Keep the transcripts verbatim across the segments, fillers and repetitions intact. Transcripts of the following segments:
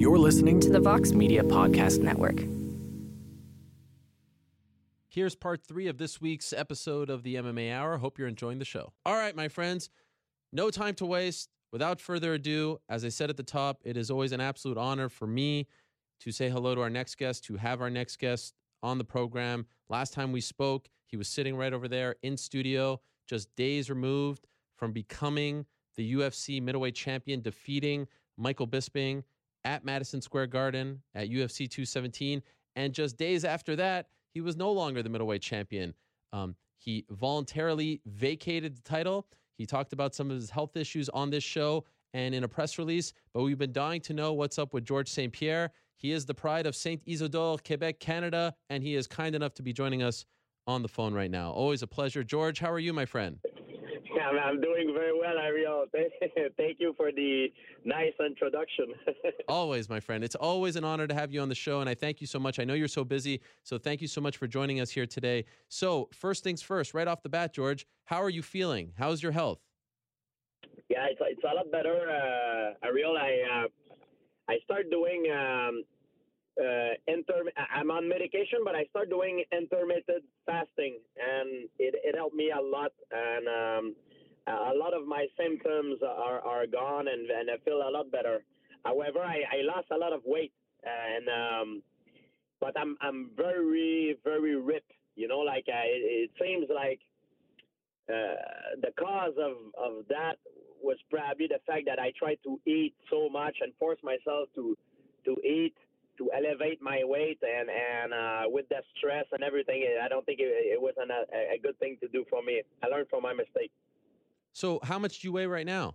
You're listening to the Vox Media Podcast Network. Here's part three of this week's episode of the M M A Hour. Hope you're enjoying the show. All right, my friends, no time to waste. Without further ado, as I said at the top, it is always an absolute honor for me to say hello to our next guest, to have our next guest on the program. Last time we spoke, he was sitting right over there in studio, just days removed from becoming the U F C middleweight champion, defeating Michael Bisping at Madison Square Garden at U F C two seventeen. And just days after that, he was no longer the middleweight champion. Um, he voluntarily vacated the title. He talked about some of his health issues on this show and in a press release, but we've been dying to know what's up with George Saint Pierre. He is the pride of Saint Isidore, Quebec, Canada, and he is kind enough to be joining us on the phone right now. Always a pleasure. George, how are you, my friend? I'm, I'm doing very well, Ariel. Thank you for the nice introduction. Always, my friend. It's always an honor to have you on the show, and I thank you so much. I know you're so busy, so thank you so much for joining us here today. So, first things first, right off the bat, George, how are you feeling? How's your health? Yeah, it's, it's a lot better, uh, Ariel. I uh, I started doing um, uh, inter. I'm on medication, but I started doing intermittent fasting, and it, it helped me a lot. And um, a lot of my symptoms are, are gone, and, and I feel a lot better. However, I, I lost a lot of weight, and um, but I'm I'm very very ripped. You know, like I, it seems like uh, the cause of, of that was probably the fact that I tried to eat so much and force myself to to eat to elevate my weight, and and uh, with the stress and everything, I don't think it, it was an, a, a good thing to do for me. I learned from my mistake. So, how much do you weigh right now?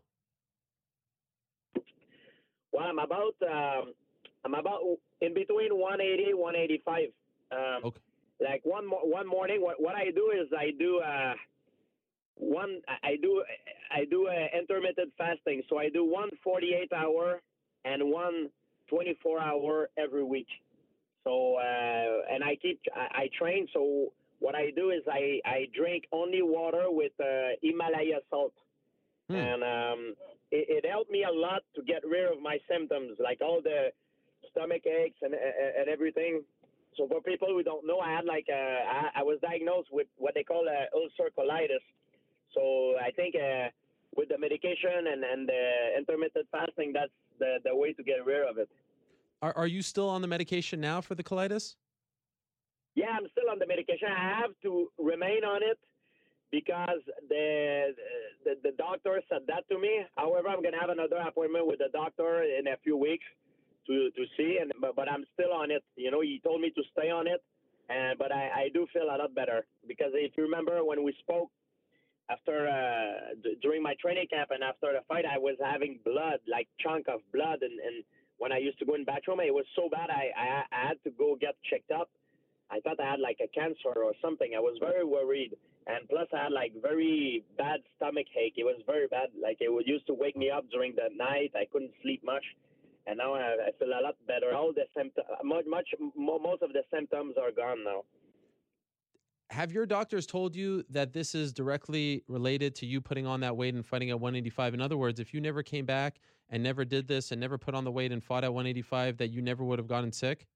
Well, I'm about um, I'm about in between one eighty, one eighty-five. Um, Okay. Like one mo- one morning, what what I do is I do uh, one I do I do uh, intermittent fasting. So I do one forty-eight hour and one twenty-four hour every week. So uh, and I keep I, I train. So what I do is I, I drink only water with uh, Himalaya salt. Hmm. And um, it, it helped me a lot to get rid of my symptoms, like all the stomach aches and and everything. So for people who don't know, I had like a, I, I was diagnosed with what they call uh, ulcer colitis. So I think uh, with the medication and, and the intermittent fasting, that's the, the way to get rid of it. Are Are you still on the medication now for the colitis? Yeah, I'm still on the medication. I have to remain on it because the the, the doctor said that to me. However, I'm going to have another appointment with the doctor in a few weeks to, to see, and but, but I'm still on it. You know, he told me to stay on it, and but I, I do feel a lot better because if you remember when we spoke after uh, d- during my training camp and after the fight, I was having blood, like chunk of blood, and, and when I used to go in the bathroom, it was so bad I, I I had to go get checked up. I thought I had like a cancer or something. I was very worried. And plus I had like very bad stomach ache. It was very bad. Like it would used to wake me up during the night. I couldn't sleep much. And now I, I feel a lot better. All the symptoms, much, much, most of the symptoms are gone now. Have your doctors told you that this is directly related to you putting on that weight and fighting at one eighty-five? In other words, if you never came back and never did this and never put on the weight and fought at one eighty-five, that you never would have gotten sick?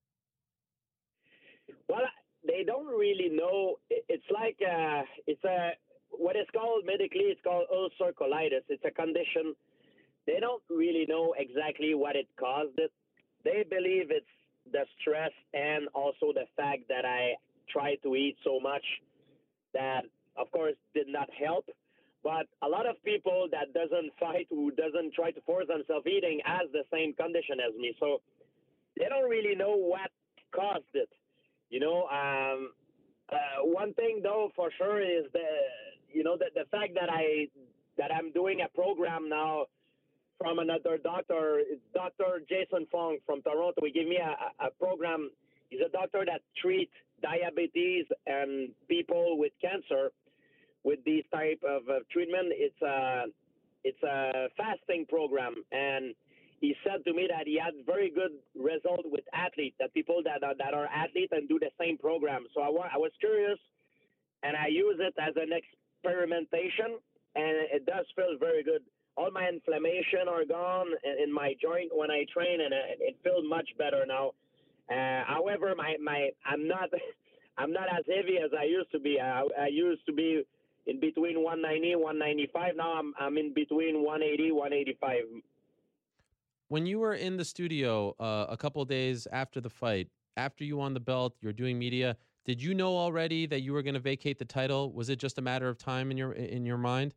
Well, they don't really know. It's like uh, it's a what is called medically. It's called ulcer colitis. It's a condition. They don't really know exactly what it caused it. They believe it's the stress and also the fact that I tried to eat so much that, of course, did not help. But a lot of people that doesn't fight, who doesn't try to force themselves eating, has the same condition as me. So they don't really know what caused it. You know, um, uh, one thing though for sure is the, you know, the, the fact that I that I'm doing a program now from another doctor. It's Doctor Jason Fong from Toronto. He gave me a, a program. He's a doctor that treats diabetes and people with cancer with these type of uh, treatment. It's a it's a fasting program, and he said to me that he had very good result with athletes, that people that are, that are athletes and do the same program. So I, wa- I was curious, and I use it as an experimentation, and it does feel very good. all my inflammation are gone in, in my joint when I train, and it, it feels much better now. Uh, however, my, my I'm not I'm not as heavy as I used to be. I, I used to be in between one ninety, one ninety-five. Now I'm I'm in between one eighty, one eighty-five. When you were in the studio uh, a couple of days after the fight, after you won the belt, you're doing media. Did you know already that you were going to vacate the title? Was it just a matter of time in your in your mind?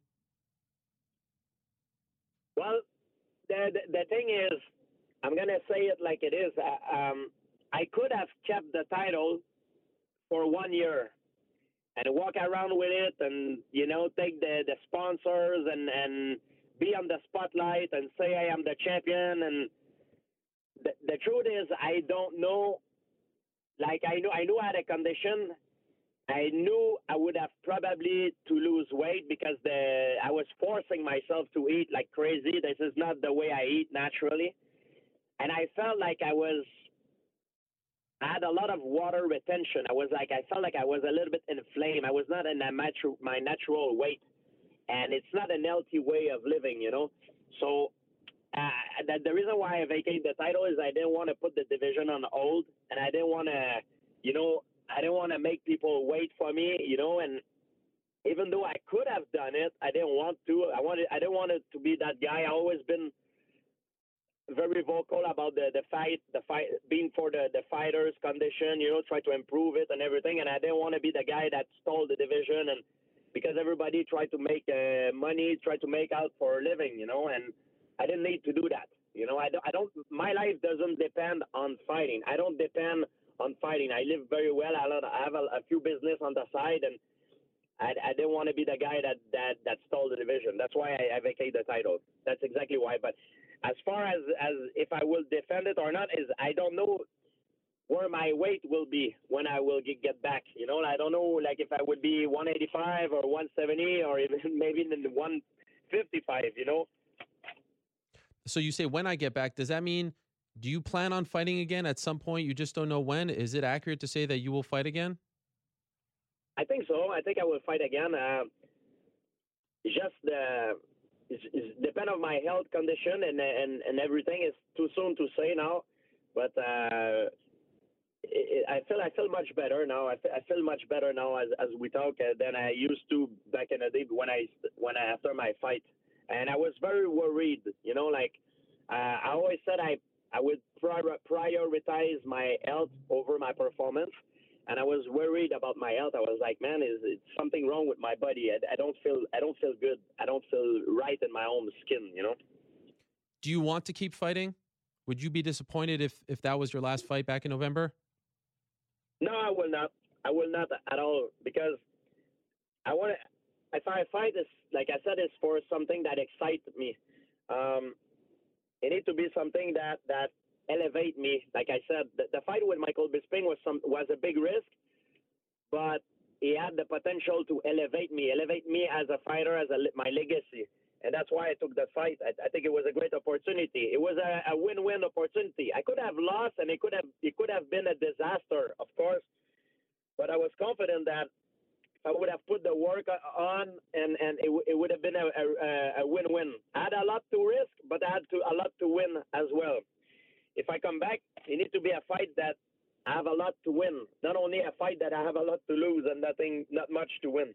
Well, the the, the thing is, I'm gonna say it like it is. Uh, um, I could have kept the title for one year and walk around with it, and you know, take the the sponsors and and be on the spotlight and say I am the champion. And the, the truth is, I don't know. Like I knew, I knew I had a condition. I knew I would have probably to lose weight because the I was forcing myself to eat like crazy. This is not the way I eat naturally, and I felt like I was. I had a lot of water retention. I was like, I felt like I was a little bit inflamed. I was not in my natural, my natural weight, and it's not an healthy way of living, you know. So uh, that the reason why I vacated the title is I didn't want to put the division on hold, and I didn't want to, you know, I didn't want to make people wait for me, you know. And even though I could have done it, I didn't want to. I wanted, I didn't want it to be that guy. I always been very vocal about the, the fight, the fight being for the, the fighter's condition, you know, try to improve it and everything. And I didn't want to be the guy that stole the division, and because everybody tried to make uh, money, tried to make out for a living, you know, and I didn't need to do that. You know, I don't, I don't, my life doesn't depend on fighting. I don't depend on fighting. I live very well. I have a, a few business on the side, and I, I didn't want to be the guy that, that, that stole the division. That's why I, I vacated the title. That's exactly why. But as far as, as if I will defend it or not, is I don't know where my weight will be when I will get, get back. You know, I don't know, like if I would be one eighty-five or one seventy or even maybe in the one fifty-five, you know. So you say when I get back, does that mean, do you plan on fighting again at some point? You just don't know when? Is it accurate to say that you will fight again? I think so. I think I will fight again. Uh, just the... Uh, It's, it's depend on my health condition and and and everything. It's too soon to say now, but uh, it, it, I feel I feel much better now. I feel, I feel much better now as as we talk uh, than I used to back in the day when I when I after my fight, and I was very worried. You know, like uh, I always said I I would prior, prioritize my health over my performance. And I was worried about my health. I was like, man, is, is something wrong with my body? I, I don't feel, I don't feel good. I don't feel right in my own skin, you know? Do you want to keep fighting? Would you be disappointed if, if that was your last fight back in November? No, I will not. I will not at all, because I want to, if I fight, this, like I said, it's for something that excites me. Um, it needs to be something that, that, elevate me. Like I said, the, the fight with Michael Bisping was some was a big risk, but he had the potential to elevate me, elevate me as a fighter, as a, my legacy, and that's why I took that fight. I, I think it was a great opportunity. It was a, a win-win opportunity. I could have lost, and it could have it could have been a disaster, of course, but I was confident that if I would have put the work on, and and it, it would have been a, a, a win-win. I had a lot to risk, but I had to, a lot to win as well. If I come back, it needs to be a fight that I have a lot to win, not only a fight that I have a lot to lose and nothing, not much to win.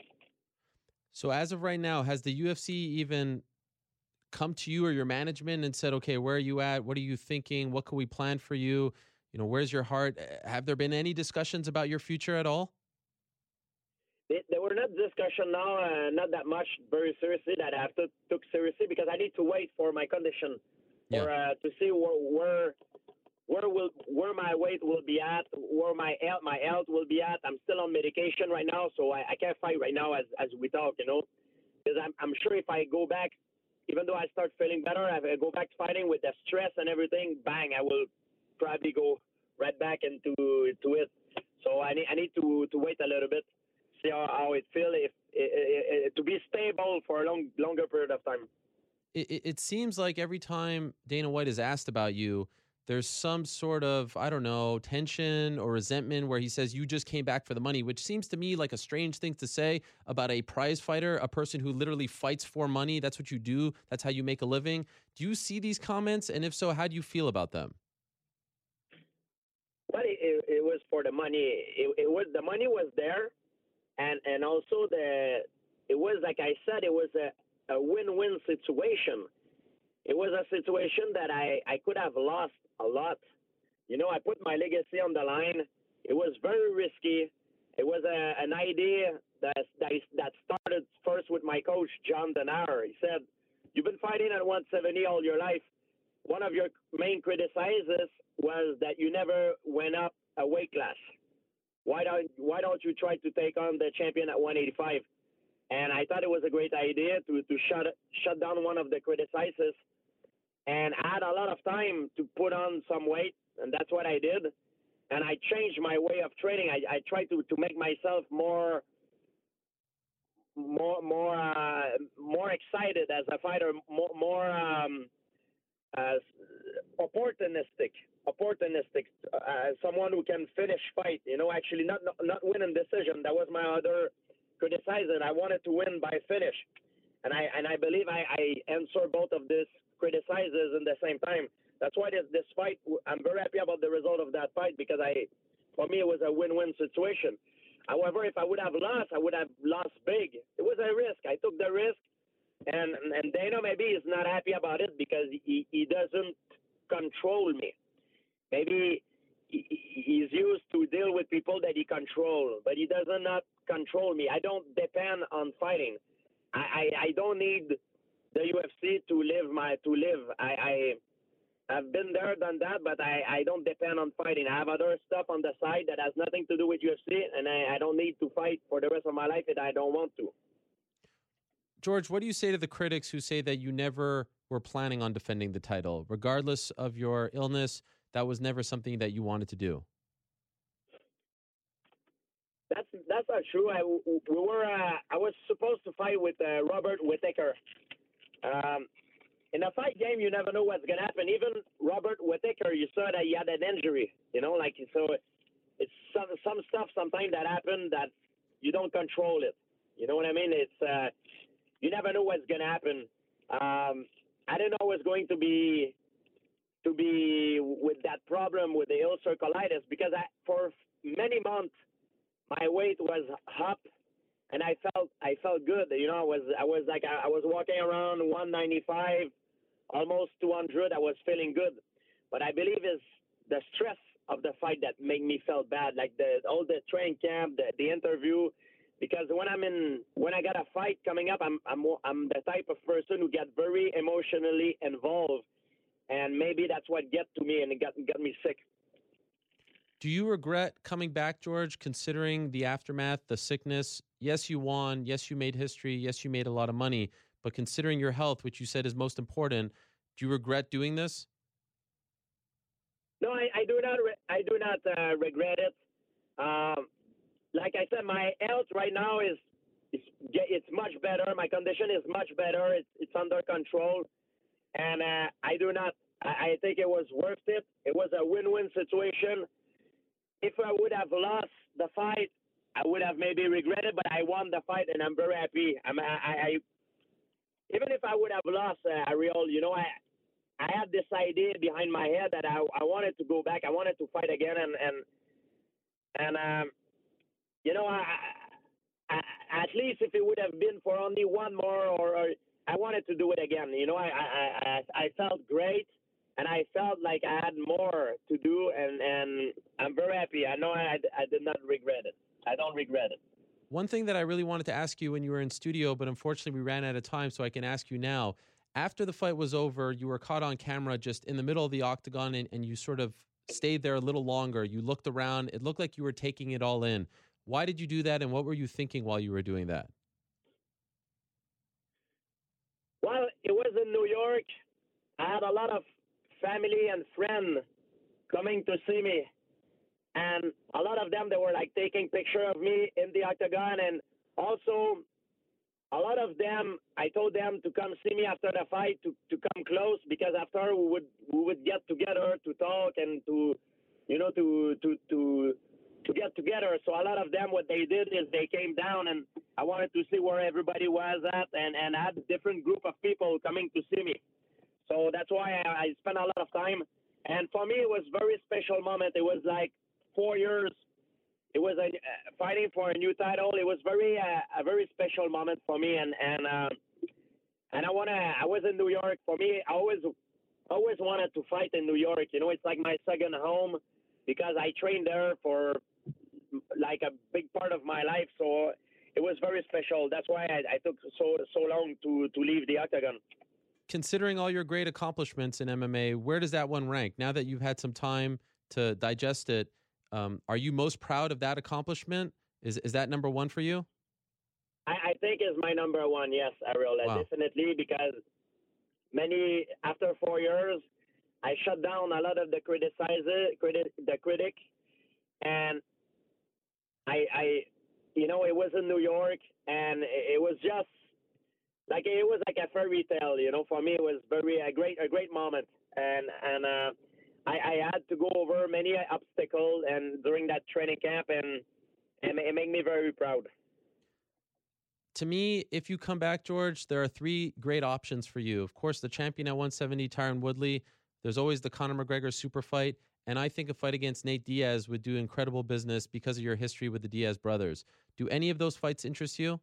So as of right now, has the U F C even come to you or your management and said, okay, where are you at? What are you thinking? What can we plan for you? You know, where's your heart? Have there been any discussions about your future at all? They, they were not discussion now, uh, not that much very seriously that I have to took seriously, because I need to wait for my condition. Yeah. Or uh, to see where, where where will where my weight will be at, where my health my health will be at. I'm still on medication right now, so I, I can't fight right now as, as we talk, you know. Because I'm I'm sure if I go back, even though I start feeling better, if I go back fighting with the stress and everything, bang, I will probably go right back into to it. So I need I need to, to wait a little bit, see how, how it feels, if it, it, it, to be stable for a long longer period of time. It, it seems like every time Dana White is asked about you, there's some sort of, I don't know, tension or resentment where he says you just came back for the money, which seems to me like a strange thing to say about a prize fighter, a person who literally fights for money. That's what you do. That's how you make a living. Do you see these comments? And if so, how do you feel about them? Well, it, it, it was for the money. It, it was the money was there, and and also the it was like I said, it was a, a win-win situation. It was a situation that I, I could have lost a lot. You know, I put my legacy on the line. It was very risky. It was a, an idea that, that that started first with my coach, John Denard. He said, "You've been fighting at one seventy all your life. One of your main criticizes was that you never went up a weight class. Why don't why don't you try to take on the champion at one eighty-five?" And I thought it was a great idea to, to shut shut down one of the criticizes. And I had a lot of time to put on some weight, and that's what I did. And I changed my way of training. I, I tried to, to make myself more more more uh, more excited as a fighter, more, more um, uh, opportunistic, opportunistic, uh, someone who can finish fight. You know, actually not not, not win in decision. That was my other criticism. I wanted to win by finish, and I and I believe I, I answer both of this criticizes in the same time. That's why this, this fight, I'm very happy about the result of that fight because I, for me, it was a win-win situation. However, if I would have lost, I would have lost big. It was a risk. I took the risk, and and Dana maybe is not happy about it because he, he doesn't control me. Maybe he, he's used to deal with people that he controls, but he does not control me. I don't depend on fighting. I, I, I don't need the U F C to live my to live. I, I I've been there, done that, but I, I don't depend on fighting. I have other stuff on the side that has nothing to do with U F C, and I, I don't need to fight for the rest of my life if I don't want to. George, what do you say to the critics who say that you never were planning on defending the title, regardless of your illness? That was never something that you wanted to do. That's that's not true. I we were uh, I was supposed to fight with uh, Robert Whittaker. Um, in a fight game, you never know what's gonna happen. Even Robert Whittaker, you saw that he had an injury. You know, like so, it's some some stuff sometimes that happen that you don't control it. You know what I mean? It's uh, you never know what's gonna happen. Um, I didn't know it was going to be to be with that problem with the ulcer colitis because I, for many months my weight was up. And I felt I felt good, you know. I was I was like I, I was walking around one ninety-five, almost two hundred. I was feeling good, but I believe it's the stress of the fight that made me feel bad. Like the all the training camp, the, the interview, because when I'm in when I got a fight coming up, I'm I'm I'm the type of person who get very emotionally involved, and maybe that's what get to me and it got got me sick. Do you regret coming back, George, considering the aftermath, the sickness? Yes, you won. Yes, you made history. Yes, you made a lot of money. But considering your health, which you said is most important, do you regret doing this? No, I, I do not. Re- I do not uh, regret it. Um, like I said, my health right now is, is it's much better. My condition is much better. It's it's under control, and uh, I do not. I, I think it was worth it. It was a win-win situation. If I would have lost the fight, I would have maybe regretted, but I won the fight, and I'm very happy. I'm, I, I, even if I would have lost, uh, Ariel, you know, I, I had this idea behind my head that I, I wanted to go back. I wanted to fight again, and and and um, you know, I, I, at least if it would have been for only one more, or, or I wanted to do it again. You know, I, I, I, I felt great. And I felt like I had more to do, and, and I'm very happy. I know I, I did not regret it. I don't regret it. One thing that I really wanted to ask you when you were in studio, but unfortunately we ran out of time, so I can ask you now. After the fight was over, you were caught on camera just in the middle of the octagon, and, and you sort of stayed there a little longer. You looked around. It looked like you were taking it all in. Why did you do that, and what were you thinking while you were doing that? Well, it was in New York. I had a lot of family and friends coming to see me, and a lot of them, they were like taking picture of me in the octagon, and also a lot of them, I told them to come see me after the fight, to, to come close, because after we would we would get together to talk and to, you know, to to to to get together. So a lot of them, what they did is they came down, and I wanted to see where everybody was at, and and I had a different group of people coming to see me. So that's why I, I spent a lot of time. And for me, it was a very special moment. It was like four years. It was a, uh, fighting for a new title. It was very uh, a very special moment for me. And and uh, and I wanna. I was in New York. For me, I always always wanted to fight in New York. You know, it's like my second home because I trained there for like a big part of my life. So it was very special. That's why I, I took so so long to to leave the octagon. Considering all your great accomplishments in M M A, where does that one rank? Now that you've had some time to digest it, um, are you most proud of that accomplishment? Is is that number one for you? I, I think is my number one. Yes, Ariel, Wow. definitely, because many after four years, I shut down a lot of the criticizer, criti- the critic, and I, I, you know, it was in New York, and it, it was just like it was like a fairy tale. You know, for me, it was very a great a great moment, and and uh, I, I had to go over many obstacles, and during that training camp, and and it made me very proud. To me, if you come back, George, there are three great options for you. Of course, the champion at one seventy, Tyron Woodley. There's always the Conor McGregor super fight. And I think a fight against Nate Diaz would do incredible business because of your history with the Diaz brothers. Do any of those fights interest you?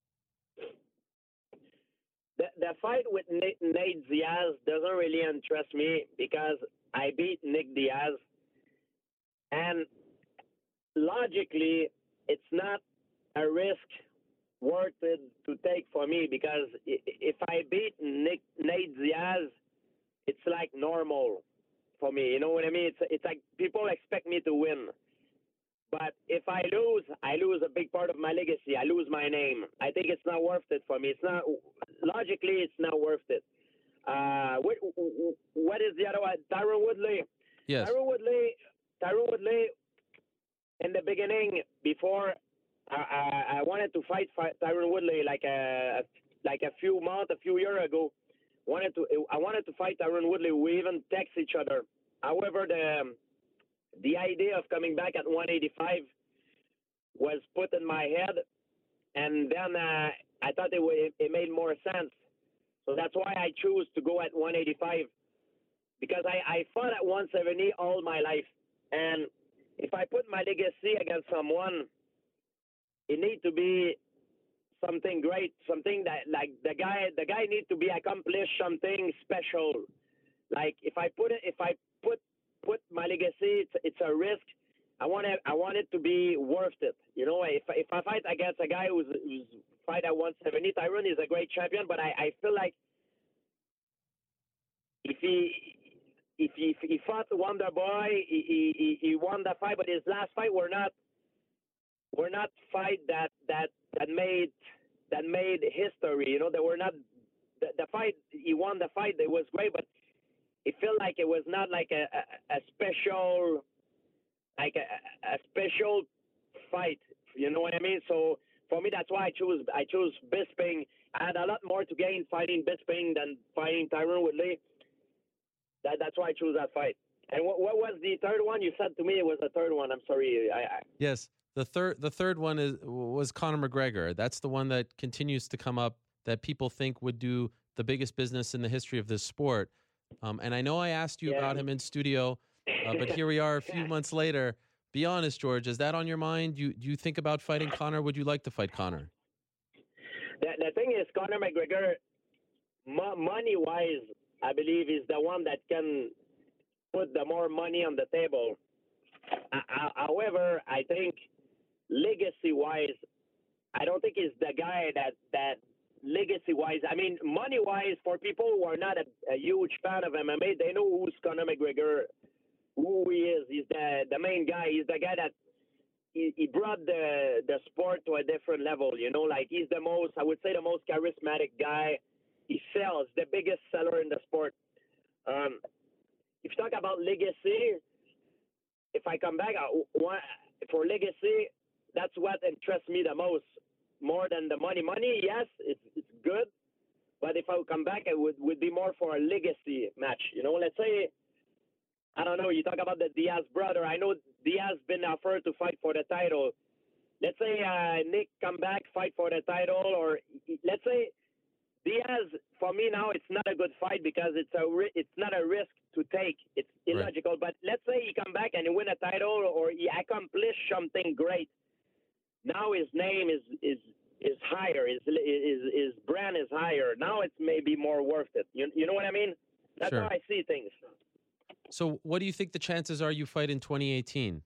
The, the fight with Nate, Nate Diaz doesn't really interest me because I beat Nick Diaz, and logically, it's not a risk worth it to take for me because i- if I beat Nick Nate Diaz, it's like normal for me. You know what I mean? It's it's like people expect me to win. But if I lose, I lose a big part of my legacy. I lose my name. I think it's not worth it for me. It's not logically, it's not worth it. Uh, what, what is the other one? Tyron Woodley. Yes. Tyron Woodley. Tyron Woodley. In the beginning, before I, I, I wanted to fight, fight Tyron Woodley like a like a few months, a few years ago. Wanted to I wanted to fight Tyron Woodley. We even text each other. However, the the idea of coming back at one eighty-five was put in my head, and then uh, I thought it, w- it made more sense. So that's why I chose to go at one eighty-five, because I, I fought at one seventy all my life. And if I put my legacy against someone, it needs to be something great, something that like the guy the guy needs to be accomplished something special. Like if I put it if I put put my legacy, it's, it's a risk. I want it. I want it to be worth it. You know, if if I fight against a guy who's, who's fight at one seventy, Tyron is a great champion, but I, I feel like if he if he, if he fought Wonder Boy, he, he he won the fight, but his last fight were not were not fight that that that made that made history. You know, they were not the, the fight. He won the fight. It was great, but it felt like it was not like a, a, a special, like a, a special fight. You know what I mean? So for me, that's why I chose I chose Bisping. I had a lot more to gain fighting Bisping than fighting Tyron Woodley. That that's why I chose that fight. And what, what was the third one? You said to me it was the third one. I'm sorry. I, I Yes. The third the third one is was Conor McGregor. That's the one that continues to come up that people think would do the biggest business in the history of this sport. Um, and I know I asked you Yeah. about him in studio, uh, but here we are a few months later. Be honest, George. Is that on your mind? Do you, do you think about fighting Conor? Would you like to fight Conor? The, the thing is, Conor McGregor, mo- money wise, I believe is the one that can put the more money on the table. Uh, uh, however, I think legacy wise, I don't think he's the guy that that legacy wise. I mean, money wise, for people who are not a, a huge fan of M M A, they know who's Conor McGregor, who he is. He's the the main guy. He's the guy that he, he brought the the sport to a different level. You know, like he's the most, I would say, the most charismatic guy. He sells, the biggest seller in the sport. Um, if you talk about legacy, if I come back I, one, for legacy, that's what interests me the most. more than the money. Money, yes, it's it's good, but if I would come back, it would would be more for a legacy match. You know, let's say I don't know. You talk about the Diaz brother. I know Diaz been offered to fight for the title. Let's say uh, Nick come back, fight for the title, or let's say Diaz. For me now, it's not a good fight because it's a ri- it's not a risk to take. It's illogical. Right. But let's say he come back and he win a title or he accomplish something great. Now his name is is is higher. His his his brand is higher. Now it's maybe more worth it. You you know what I mean? That's sure. how I see things. So, what do you think the chances are you fight in twenty eighteen?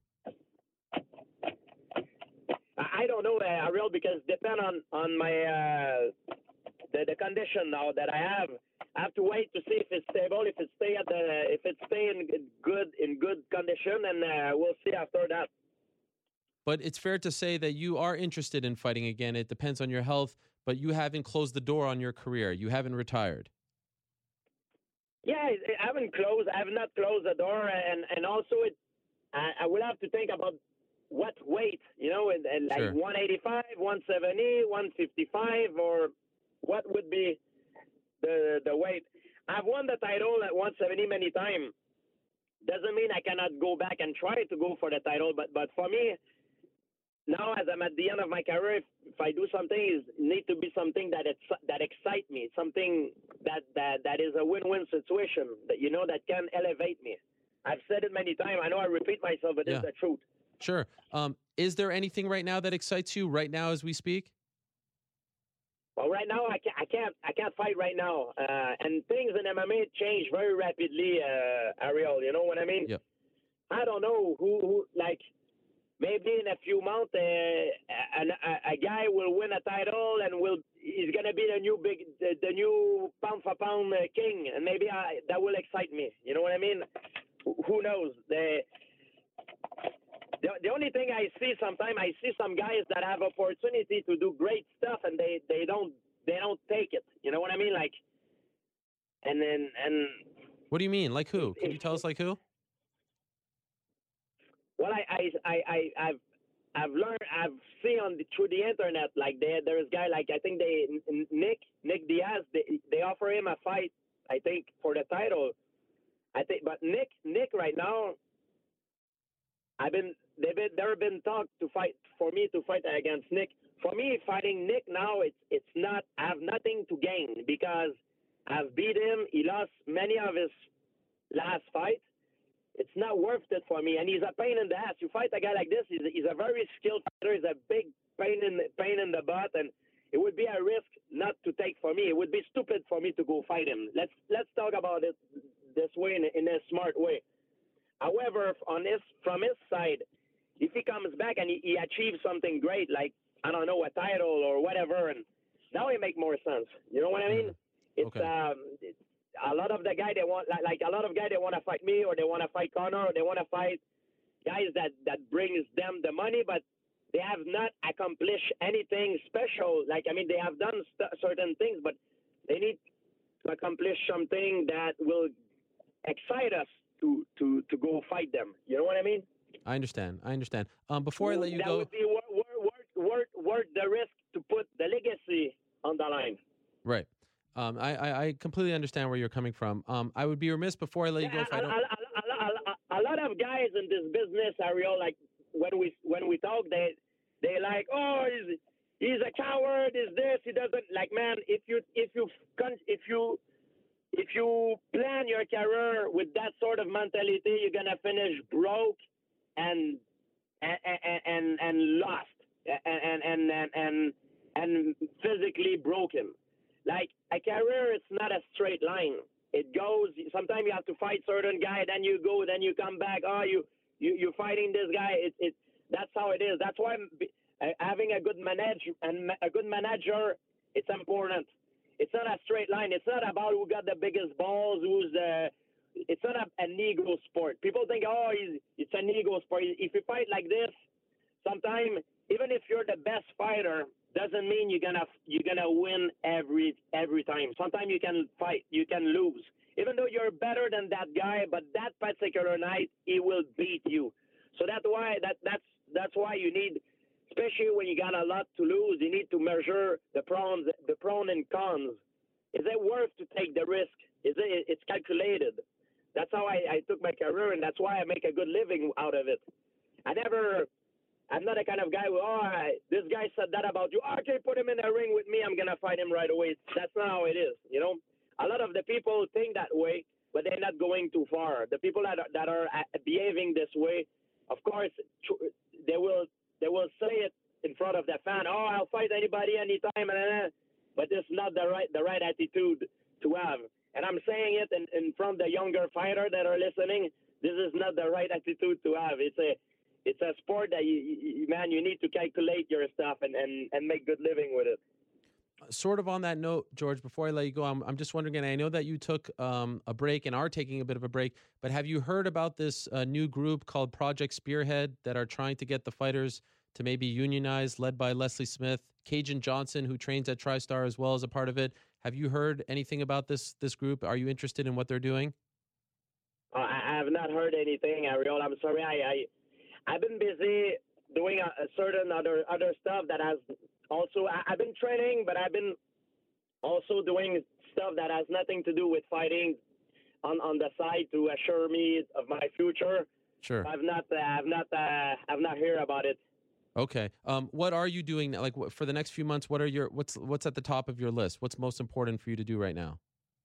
I don't know, uh, Ariel, because depend on on my uh, the the condition now that I have. I have to wait to see if it's stable, if it stay at the if it stay in good in good condition, and uh, we'll see after that. But it's fair to say that you are interested in fighting again. It depends on your health, but you haven't closed the door on your career. You haven't retired. Yeah, I haven't closed. I have not closed the door, and and also it. I, I will have to think about what weight, you know, and, and like sure. one eighty-five, one seventy, one fifty-five, or what would be the the weight. I've won the title at one seventy many times. Doesn't mean I cannot go back and try to go for the title, but but for me, now as I'm at the end of my career, if, if I do something, it need to be something that it's, that excites me, something that, that that is a win-win situation, that you know that can elevate me. I've said it many times. I know I repeat myself, but yeah. it's the truth. Sure. Um, is there anything right now that excites you right now as we speak? Well, right now I can't. I can't. I can't fight right now, uh, and things in M M A change very rapidly, uh, Ariel. You know what I mean? Yep. I don't know who, who like. Maybe in a few months, uh, a, a, a guy will win a title and will he's gonna be the new big, the, the new pound for pound uh, king, and maybe I, that will excite me. You know what I mean? Who knows? The, the the only thing I see sometimes, I see some guys that have opportunity to do great stuff, and they, they don't they don't take it. You know what I mean? Like, and then and. What do you mean? Like who? Can you tell us like who? Well, I, I, I, I, I've, I've learned, I've seen on the, through the internet, like there, there's a guy like I think they, Nick, Nick Diaz, they, they offer him a fight, I think for the title. I think, but Nick, Nick right now, I've been, they've been, there have been talk to fight for me to fight against Nick. For me, fighting Nick now, it's, it's not, I have nothing to gain because I've beat him. He lost many of his last fights. It's not worth it for me, and he's a pain in the ass. You fight a guy like this, he's a, he's a very skilled fighter. He's a big pain in pain in the butt, and it would be a risk not to take for me. It would be stupid for me to go fight him. Let's let's talk about it this way in, in a smart way. However, on his from his side, if he comes back and he, he achieves something great, like I don't know, a title or whatever, and now it make more sense. You know what I mean? Mm. It's okay. um. It's, A lot of the guy they want, like, like a lot of guy they want to fight me, or they want to fight Conor, or they want to fight guys that that brings them the money, but they have not accomplished anything special. Like I mean, they have done st- certain things, but they need to accomplish something that will excite us to to to go fight them. You know what I mean? I understand. I understand. Um, before I let you that go, would be worth, worth, worth, worth the risk to put the legacy on the line. Right. Um, I, I, I completely understand where you're coming from. Um, I would be remiss before I let you go. Yeah, If I a, don't... a, a, a, a lot of guys in this business, Ariel, like when we when we talk, they they like, oh, he's he's a coward. Is this? He doesn't like, man. If you if you if you if you plan your career with that sort of mentality, you're gonna finish broke and and and and, and lost and and and and and physically broken. Like a career, it's not a straight line. It goes. Sometimes you have to fight certain guy, then you go, then you come back. Oh, you you you're fighting this guy. It it that's how it is. That's why having a good manage and a good manager, it's important. It's not a straight line. It's not about who got the biggest balls, who's the. It's not a, an ego sport. People think, oh, he's, it's an ego sport. If you fight like this, sometimes even if you're the best fighter, doesn't mean you're gonna you're gonna win every every time. Sometimes you can fight, you can lose. Even though you're better than that guy, but that particular night he will beat you. So that's why that that's that's why you need especially when you got a lot to lose. You need to measure the pros, the pros and cons. Is it worth to take the risk? Is it? It's calculated. That's how I, I took my career, and that's why I make a good living out of it. I never. I'm not the kind of guy who, oh, I, this guy said that about you. Okay, put him in a ring with me. I'm gonna fight him right away. That's not how it is. You know, a lot of the people think that way, but they're not going too far. The people that are, that are behaving this way, of course, they will they will say it in front of the fan. Oh, I'll fight anybody anytime, but it's not the right the right attitude to have. And I'm saying it in, in front of the younger fighter that are listening. This is not the right attitude to have. It's a it's a sport that you, you man you need to calculate your stuff and, and, and make good living with it. Sort of on that note, George, before I let you go, I'm, I'm just wondering, and I know that you took um, a break and are taking a bit of a break, but have you heard about this uh, new group called Project Spearhead that are trying to get the fighters to maybe unionize, led by Leslie Smith, Cajun Johnson, who trains at TriStar as well as a part of it? Have you heard anything about this this group? Are you interested in what they're doing? Uh, I have not heard anything, Ariel. I'm sorry. I, I, I've been busy doing a, a certain other other stuff that has also, I, I've been training, but I've been also doing stuff that has nothing to do with fighting on, on the side to assure me of my future. Sure. I've not, uh, I've not, uh, I've not heard about it. Okay. Um, what are you doing now? Like for the next few months? What are your what's what's at the top of your list? What's most important for you to do right now?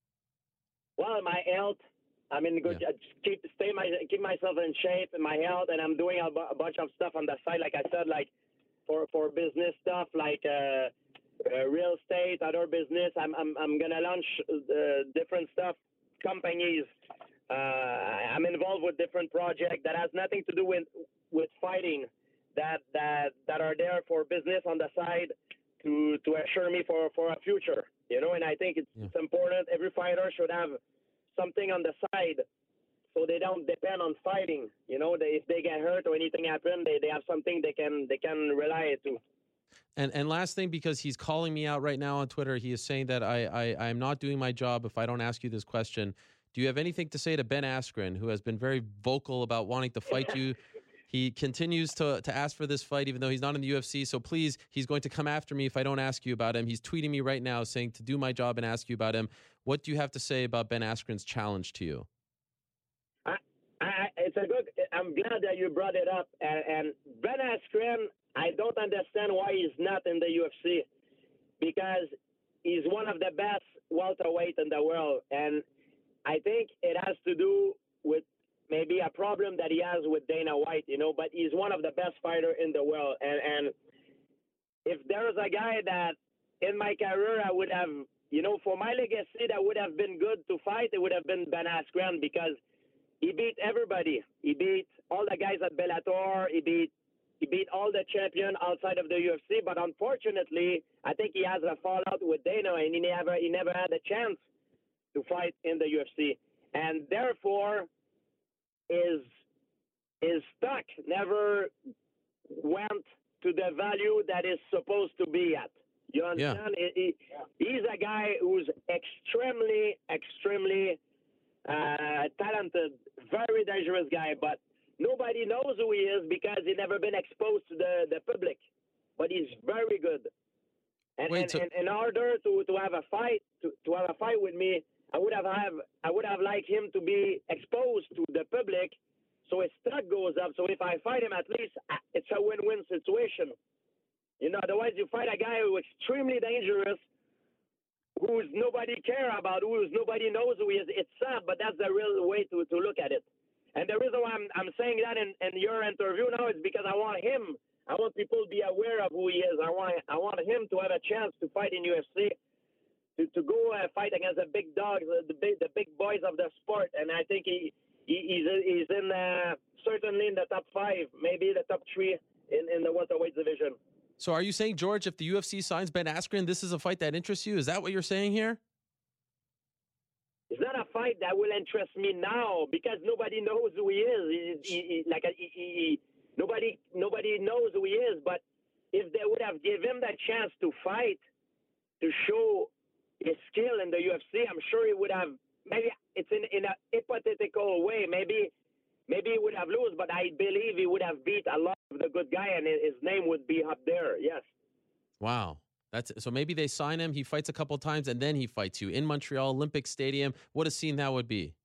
Well, my health. I'm in good. Yeah. Keep stay my keep myself in shape and my health, and I'm doing a, bu- a bunch of stuff on the side. Like I said, like for for business stuff, like uh, uh, real estate, other business. I'm I'm I'm gonna launch uh, different stuff, companies. Uh, I'm involved with different projects that has nothing to do with with fighting. That that that are there for business on the side to to assure me for, for a future, you know. And I think it's, yeah. it's important. Every fighter should have something on the side, so they don't depend on fighting. You know, they, if they get hurt or anything happen, they, they have something they can they can rely to. And and last thing, because he's calling me out right now on Twitter, he is saying that I I I'm not doing my job if I don't ask you this question. Do you have anything to say to Ben Askren, who has been very vocal about wanting to fight you? He continues to, to ask for this fight, even though he's not in the U F C. So please, he's going to come after me if I don't ask you about him. He's tweeting me right now saying to do my job and ask you about him. What do you have to say about Ben Askren's challenge to you? I, I, it's a good. I'm glad that you brought it up. And, and Ben Askren, I don't understand why he's not in the U F C, because he's one of the best welterweight in the world, and I think it has to do with maybe a problem that he has with Dana White, you know, but he's one of the best fighters in the world. And, and if there was a guy that in my career I would have, you know, for my legacy that would have been good to fight, it would have been Ben Askren, because he beat everybody. He beat all the guys at Bellator. He beat he beat all the champions outside of the U F C. But unfortunately, I think he has a fallout with Dana, and he never he never had a chance to fight in the U F C. And therefore, Is is stock never went to the value that is supposed to be at. You understand? Yeah. He, he, he's a guy who's extremely, extremely uh, talented, very dangerous guy, but nobody knows who he is because he's never been exposed to the, the public. But he's very good. And, Wait, and, so- and in order to, to have a fight, to, to have a fight with me, I would have, have I would have liked him to be exposed to the public, so his stock goes up. So if I fight him, at least it's a win-win situation. You know, otherwise you fight a guy who's extremely dangerous, who's nobody care about, who's nobody knows who he is. It's sad, but that's the real way to, to look at it. And the reason why I'm I'm saying that in, in your interview now is because I want him. I want people to be aware of who he is. I want I want him to have a chance to fight in U F C. To, to go uh, fight against the big dogs, uh, the big the big boys of the sport, and I think he, he he's he's in uh, certainly in the top five, maybe the top three in, in the welterweight division. So, are you saying, George, if the U F C signs Ben Askren, this is a fight that interests you? Is that what you're saying here? It's not a fight that will interest me now because nobody knows who he is. He, he, he, like he, he, nobody nobody knows who he is. But if they would have given him the chance to fight, to show his skill in the U F C, I'm sure he would have. Maybe it's in, in a hypothetical way. Maybe maybe he would have lost, but I believe he would have beat a lot of the good guy, and his name would be up there. Yes. Wow. That's so maybe they sign him, he fights a couple times, and then he fights you in Montreal Olympic Stadium. What a scene that would be.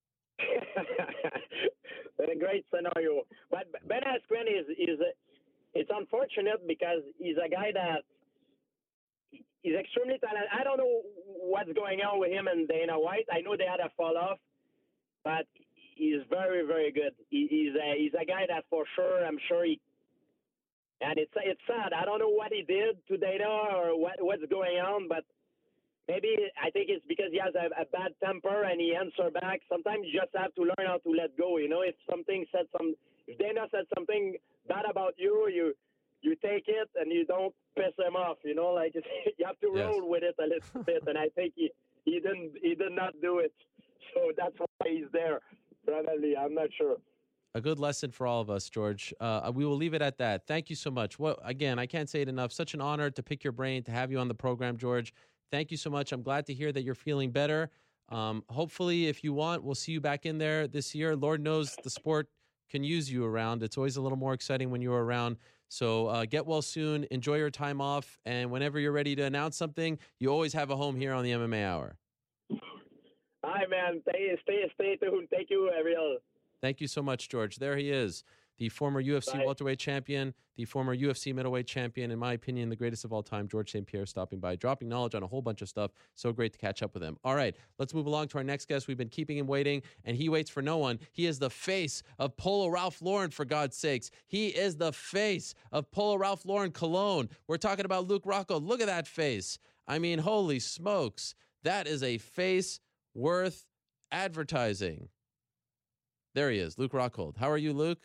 A great scenario. But Ben Askren is is it's unfortunate because he's a guy that he's extremely talented. I don't know what's going on with him and Dana White. I know they had a fall off, but he's very very good. He, he's a, he's a guy that for sure I'm sure he. And it's it's sad. I don't know what he did to Dana or what what's going on, but maybe I think it's because he has a, a bad temper and he answers back. Sometimes you just have to learn how to let go. You know, if something said some, if Dana said something bad about you, you you take it and you don't piss him off. You know, like you have to roll yes. with it a little bit. And I think he he didn't he did not do it. So that's why he's there. Probably, I'm not sure. A good lesson for all of us, George. Uh, we will leave it at that. Thank you so much. Well, again, I can't say it enough. Such an honor to pick your brain, to have you on the program, George. Thank you so much. I'm glad to hear that you're feeling better. Um, hopefully, if you want, we'll see you back in there this year. Lord knows the sport can use you around. It's always a little more exciting when you're around. So uh, get well soon. Enjoy your time off. And whenever you're ready to announce something, you always have a home here on the M M A Hour. Hi, man. Stay, stay, stay tuned. Thank you, Ariel. Thank you so much, George. There he is, the former U F C Bye. welterweight champion, the former U F C middleweight champion, in my opinion, the greatest of all time, George Saint Pierre, stopping by, dropping knowledge on a whole bunch of stuff. So great to catch up with him. All right, let's move along to our next guest. We've been keeping him waiting, and he waits for no one. He is the face of Polo Ralph Lauren, for God's sakes. He is the face of Polo Ralph Lauren Cologne. We're talking about Luke Rockhold. Look at that face. I mean, holy smokes. That is a face worth advertising. There he is, Luke Rockhold. How are you, Luke?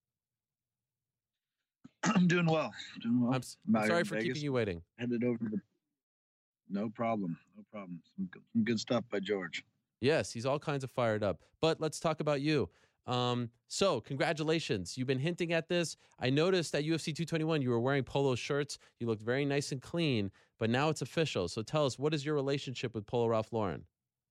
I'm doing well. Doing well. I'm, I'm sorry for Vegas. keeping you waiting. Headed over to the... No problem. No problem. Some good, some good stuff by George. Yes, he's all kinds of fired up. But let's talk about you. Um, so, congratulations. You've been hinting at this. I noticed at U F C two twenty-one you were wearing polo shirts. You looked very nice and clean, but now it's official. So tell us, what is your relationship with Polo Ralph Lauren?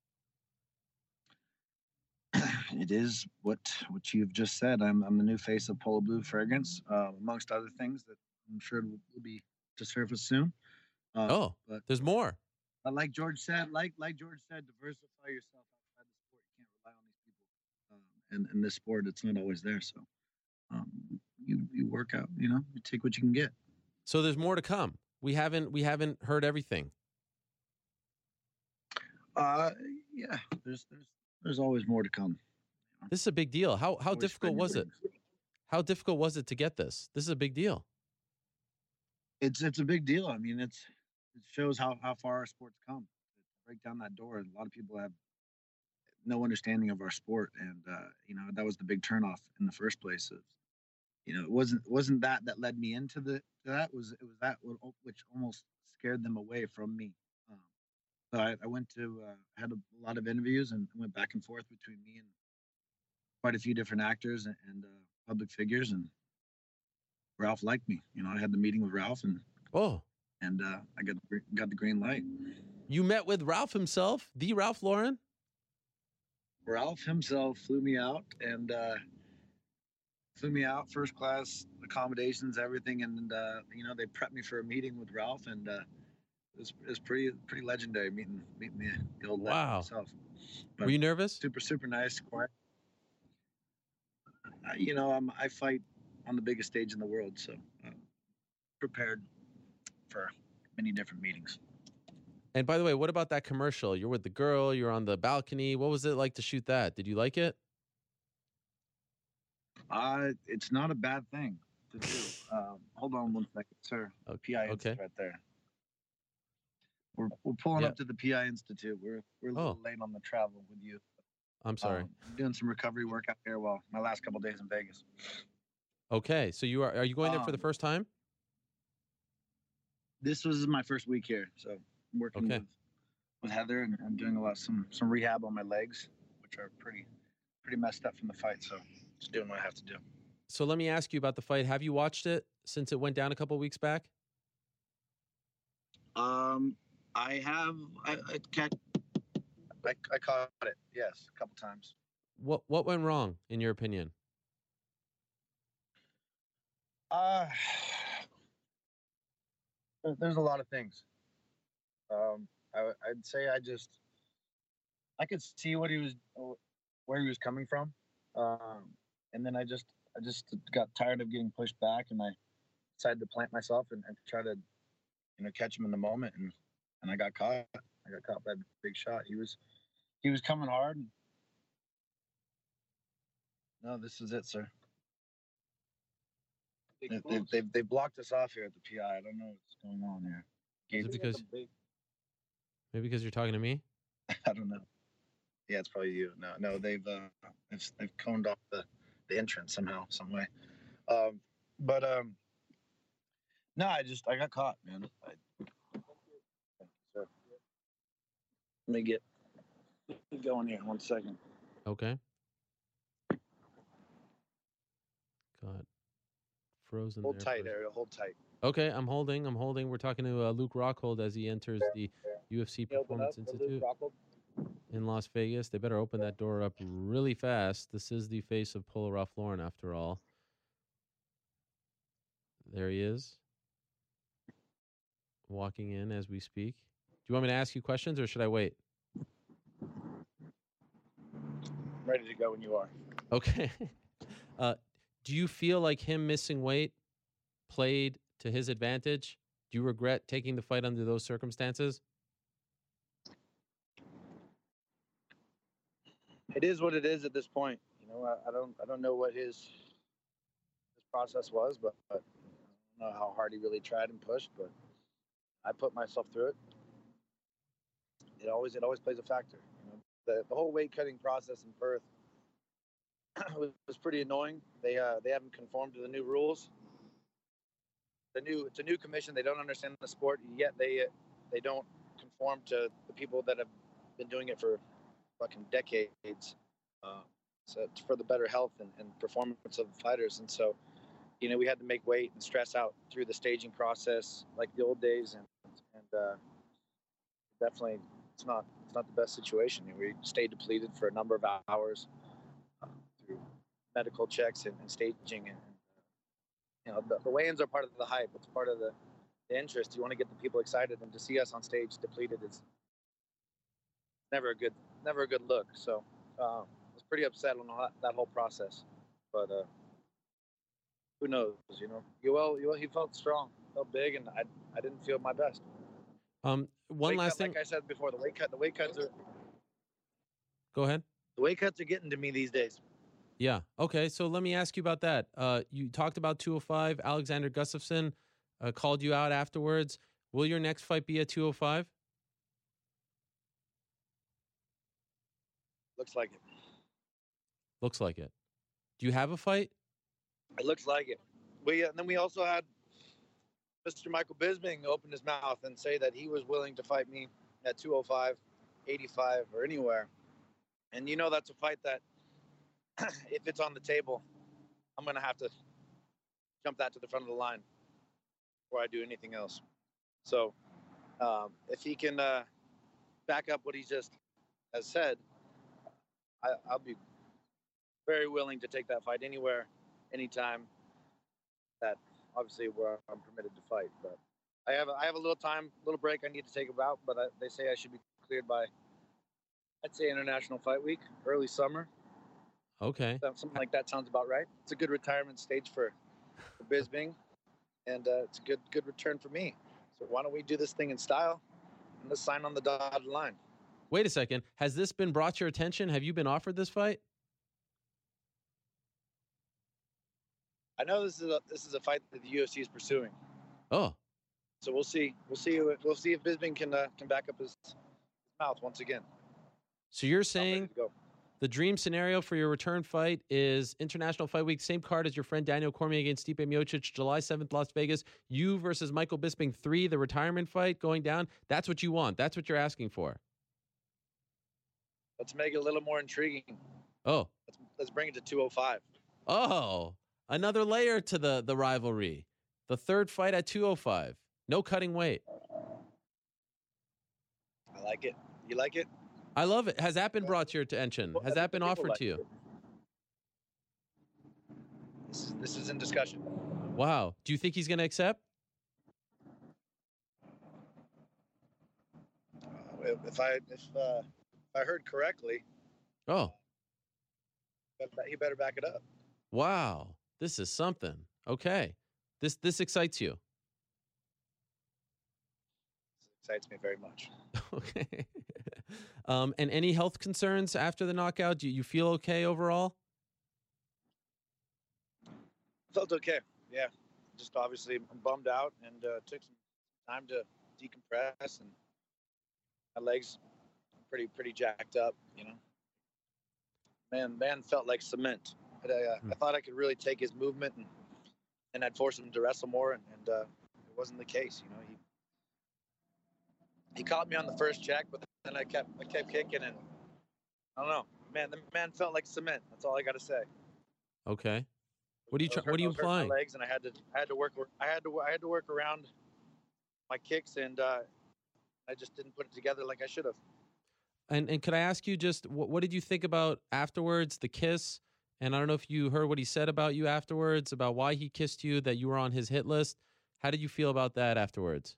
It is what what you've just said. I'm I'm the new face of Polo Blue Fragrance, uh, amongst other things that I'm sure will, will be to surface soon. Uh, oh, but there's more. But like George said, like like George said, diversify yourself outside the sport. You can't rely on these people. Um, and in this sport, it's not always there. So um, you you work out. You know, you take what you can get. So there's more to come. We haven't we haven't heard everything. Uh, yeah. There's there's there's always more to come. This is a big deal. How how difficult was it? How difficult was it to get this? This is a big deal. It's it's a big deal. I mean, it's it shows how, how far our sport's come. To break down that door, a lot of people have no understanding of our sport, and uh, you know that was the big turnoff in the first place. Of, you know, it wasn't wasn't that that led me into the to that it was it was that which almost scared them away from me. Um, so I, I went to uh, had a lot of interviews and went back and forth between me and quite a few different actors and, and uh, public figures, and Ralph liked me. You know, I had the meeting with Ralph, and oh, and uh, I got got the green light. You met with Ralph himself, the Ralph Lauren? Ralph himself flew me out and uh, flew me out, first class accommodations, everything, and uh, you know they prepped me for a meeting with Ralph, and uh, it was it was pretty pretty legendary meeting meeting the, the old legend wow. himself. But were you nervous? Super super nice, quiet. Uh, you know, I'm, I fight on the biggest stage in the world, so uh, prepared for many different meetings. And by the way, what about that commercial? You're with the girl, you're on the balcony. What was it like to shoot that? Did you like it? Uh, it's not a bad thing to do. Um, hold on one second, sir. Okay. P I okay. right there. We're we're pulling yeah. up to the P I Institute. We're we're a little oh. late on the travel with you. I'm sorry. Um, I'm doing some recovery work out here. Well, my last couple of days in Vegas. Okay, so you are are you going there um, for the first time? This was my first week here, so I'm working okay. with, with Heather, and I'm doing a lot some some rehab on my legs, which are pretty pretty messed up from the fight. So just doing what I have to do. So let me ask you about the fight. Have you watched it since it went down a couple of weeks back? Um, I have. I I, can't, I I caught it. Yes, a couple times. What what went wrong in your opinion? Uh, there's a lot of things. Um, I, I'd say I just, I could see what he was, where he was coming from, um, and then I just, I just got tired of getting pushed back, and I decided to plant myself and, and try to, you know, catch him in the moment, and and I got caught. I got caught by a big shot. He was, he was coming hard. And, no, this is it, sir. They, they, they, they blocked us off here at the P I. I don't know what's going on here. Is it because, maybe because you're talking to me? I don't know. Yeah, it's probably you. No, no, they've uh, they've, they've coned off the, the entrance somehow, some way. Um, but um, no, I just I got caught, man. I, thank you, sir. Let me get going here. One second. Okay. God. Frozen. Hold there tight, for- Ariel. Hold tight. Okay, I'm holding. I'm holding. We're talking to uh, Luke Rockhold as he enters the U F C Performance Institute in Las Vegas. They better open that door up really fast. This is the face of Polo Ralph Lauren, after all. There he is, walking in as we speak. Do you want me to ask you questions, or should I wait? I'm ready to go when you are. Okay. uh, do you feel like him missing weight played to his advantage? Do you regret taking the fight under those circumstances? It is what it is at this point. You know, I, I don't I don't know what his his process was, but, but I don't know how hard he really tried and pushed, but I put myself through it. It always it always plays a factor. You know, the the whole weight cutting process in Perth was, was pretty annoying. They uh they haven't conformed to the new rules. The new it's a new commission. They don't understand the sport yet. They they don't conform to the people that have been doing it for fucking decades. Uh, so it's for the better health and, and performance of fighters. And so, you know, we had to make weight and stress out through the staging process like the old days, and and uh, definitely it's not it's not the best situation. We stayed depleted for a number of hours uh, through medical checks and, and staging, and uh, you know the, the weigh-ins are part of the hype. It's part of the, the interest. You want to get the people excited, and to see us on stage depleted is never a good never a good look. So um, I was pretty upset on that, that whole process, but uh, who knows? You know, Yoel, Yoel, he felt strong, felt big, and I I didn't feel my best. Um, one weight last cut, thing. like I said before, the weight cut, the weight cuts are Go ahead. the weight cuts are getting to me these days. Yeah. Okay. So let me ask you about that. Uh, you talked about two oh five. Alexander Gustafsson uh, called you out afterwards. Will your next fight be at two oh five? Looks like it. Looks like it. Do you have a fight? It looks like it. We uh, and then we also had Mister Michael Bisping open his mouth and say that he was willing to fight me at two oh five, eighty-five, or anywhere. And you know that's a fight that, if it's on the table, I'm going to have to jump that to the front of the line before I do anything else. So um, if he can uh, back up what he just has said, I, I'll be very willing to take that fight anywhere, anytime. That obviously where I'm permitted to fight, but I have a, I have a little time, little break I need to take about. But I, they say I should be cleared by, I'd say International Fight Week, early summer. Okay. Something like that sounds about right. It's a good retirement stage for, for Bisping, and uh, it's a good good return for me. So why don't we do this thing in style and let's sign on the dotted line? Wait a second. Has this been brought to your attention? Have you been offered this fight? I know this is a this is a fight that the U F C is pursuing. Oh. So we'll see. We'll see. We'll see if Bisping can uh, can back up his, his mouth once again. So you're saying the dream scenario for your return fight is International Fight Week, same card as your friend Daniel Cormier against Stipe Miocic, July seventh, Las Vegas. You versus Michael Bisping three, the retirement fight going down. That's what you want. That's what you're asking for. Let's make it a little more intriguing. Oh. Let's, let's bring it to two oh five. Oh, another layer to the, the rivalry. The third fight at two oh five. No cutting weight. I like it. You like it? I love it. Has that been brought to your attention? Has that been offered to you? This is this is in discussion. Wow. Do you think he's going to accept? Uh, if I if, uh, if I heard correctly, Oh, he better back it up. wow. This is something. Okay. This this excites you. This excites me very much. Okay. um, and any health concerns after the knockout? Do you feel okay overall? Felt okay. Yeah. Just obviously I'm bummed out and uh, took some time to decompress, and my legs pretty pretty jacked up, you know. Man, man felt like cement. But I, uh, I thought I could really take his movement and, and I'd force him to wrestle more, and, and uh, it wasn't the case. You know, he he caught me on the first check, but then I kept I kept kicking, and I don't know, man. The man felt like cement. That's all I got to say. Okay. What are you I was try- What are you hurt- I was hurting my implying? legs, and I had to I had to work I had to I had to work around my kicks, and uh, I just didn't put it together like I should have. And and could I ask you just what, what did you think about afterwards, the kiss? And I don't know if you heard what he said about you afterwards, about why he kissed you, that you were on his hit list. How did you feel about that afterwards?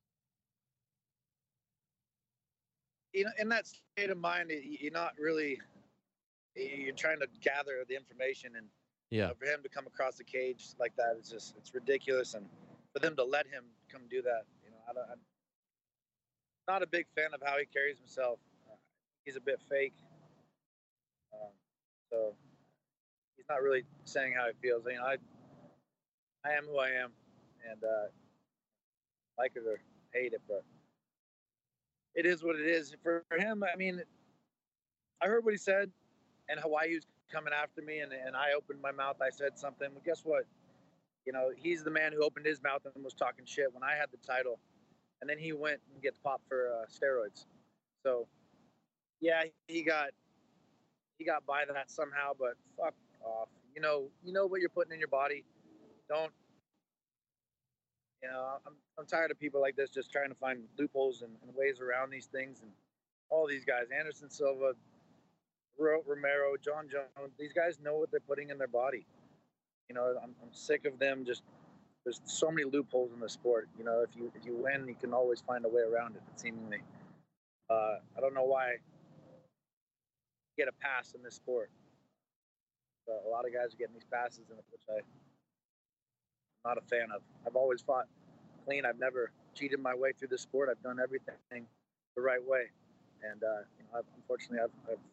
You know, in that state of mind, y- you're not really you're trying to gather the information, and you Yeah. know, for him to come across the cage like that, it's just it's ridiculous, and for them to let him come do that, you know, I don't, I'm not a big fan of how he carries himself. Uh, he's a bit fake, um, so he's not really saying how he feels. You know, I I am who I am, and uh, like it or hate it, but it is what it is. For him, I mean, I heard what he said, and Hawaii was coming after me, and, and I opened my mouth. I said something. Well, guess what? You know, he's the man who opened his mouth and was talking shit when I had the title, and then he went and gets popped for uh, steroids. So, yeah, he got he got by that somehow, but fuck off. You know, you know what you're putting in your body. Don't. You know, I'm I'm tired of people like this just trying to find loopholes and, and ways around these things, and all these guys, Anderson Silva, Romero, John Jones, these guys know what they're putting in their body. You know, I'm, I'm sick of them. Just there's so many loopholes in the sport. You know, if you if you win, you can always find a way around it. Seemingly, uh, I don't know why you get a pass in this sport. But a lot of guys are getting these passes, in it, which I, I'm not a fan of. I've always fought clean. I've never cheated my way through the sport. I've done everything the right way, and uh, you know, I've, unfortunately, I've, I've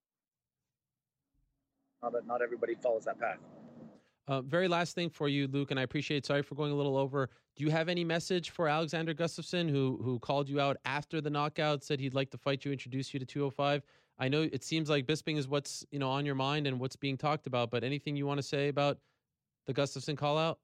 not not everybody follows that path. Uh, very last thing for you, Luke, and I appreciate. Sorry for going a little over. Do you have any message for Alexander Gustafsson, who who called you out after the knockout, said he'd like to fight you, introduce you to two oh five? I know it seems like Bisping is what's you know on your mind and what's being talked about, but anything you want to say about the Gustafsson call out?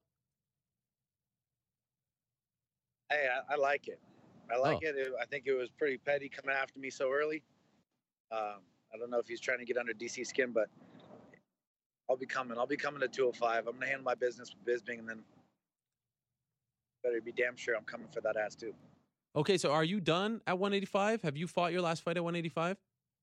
Hey, I, I like it. I like Oh. it. it. I think it was pretty petty coming after me so early. Um, I don't know if he's trying to get under D C skin, but I'll be coming. I'll be coming to two oh five. I'm going to handle my business with Bisping, and then better be damn sure I'm coming for that ass too. Okay, so are you done at one eighty-five? Have you fought your last fight at one eighty-five?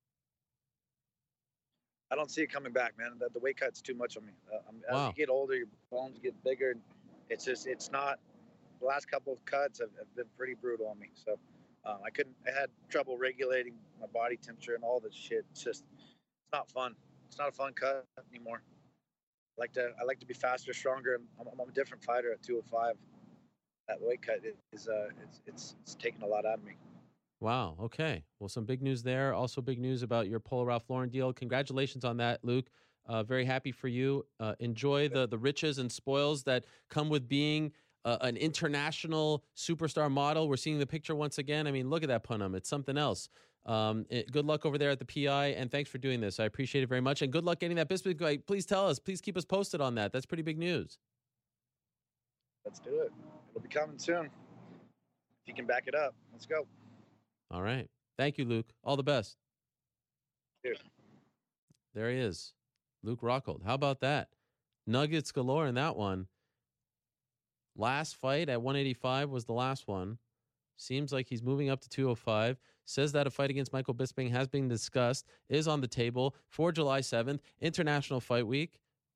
I don't see it coming back, man. The, the weight cut's too much on me. Uh, I'm, Wow. As you get older, your bones get bigger. It's just, it's not. The last couple of cuts have, have been pretty brutal on me. So um, I couldn't. I had trouble regulating my body temperature and all this shit. It's just, it's not fun. It's not a fun cut anymore. I like to. I like to be faster, stronger. I'm, I'm a different fighter at two oh five. That weight cut is, uh, it's, it's, it's taking a lot out of me. Wow. Okay. Well, some big news there. Also, big news about your Polo Ralph Lauren deal. Congratulations on that, Luke. Uh, very happy for you. Uh, enjoy the the riches and spoils that come with being uh, an international superstar model. We're seeing the picture once again. I mean, look at that punum. It's something else. Um, it, good luck over there at the P I, and thanks for doing this. I appreciate it very much. And good luck getting that Bisping fight. Please tell us. Please keep us posted on that. That's pretty big news. Let's do it. It'll be coming soon. If you can back it up, let's go. All right. Thank you, Luke. All the best. Cheers. There he is. Luke Rockhold. How about that? Nuggets galore in that one. Last fight at one eighty-five was the last one. Seems like he's moving up to two oh five. Says that a fight against Michael Bisping has been discussed, is on the table for July seventh, International Fight Week.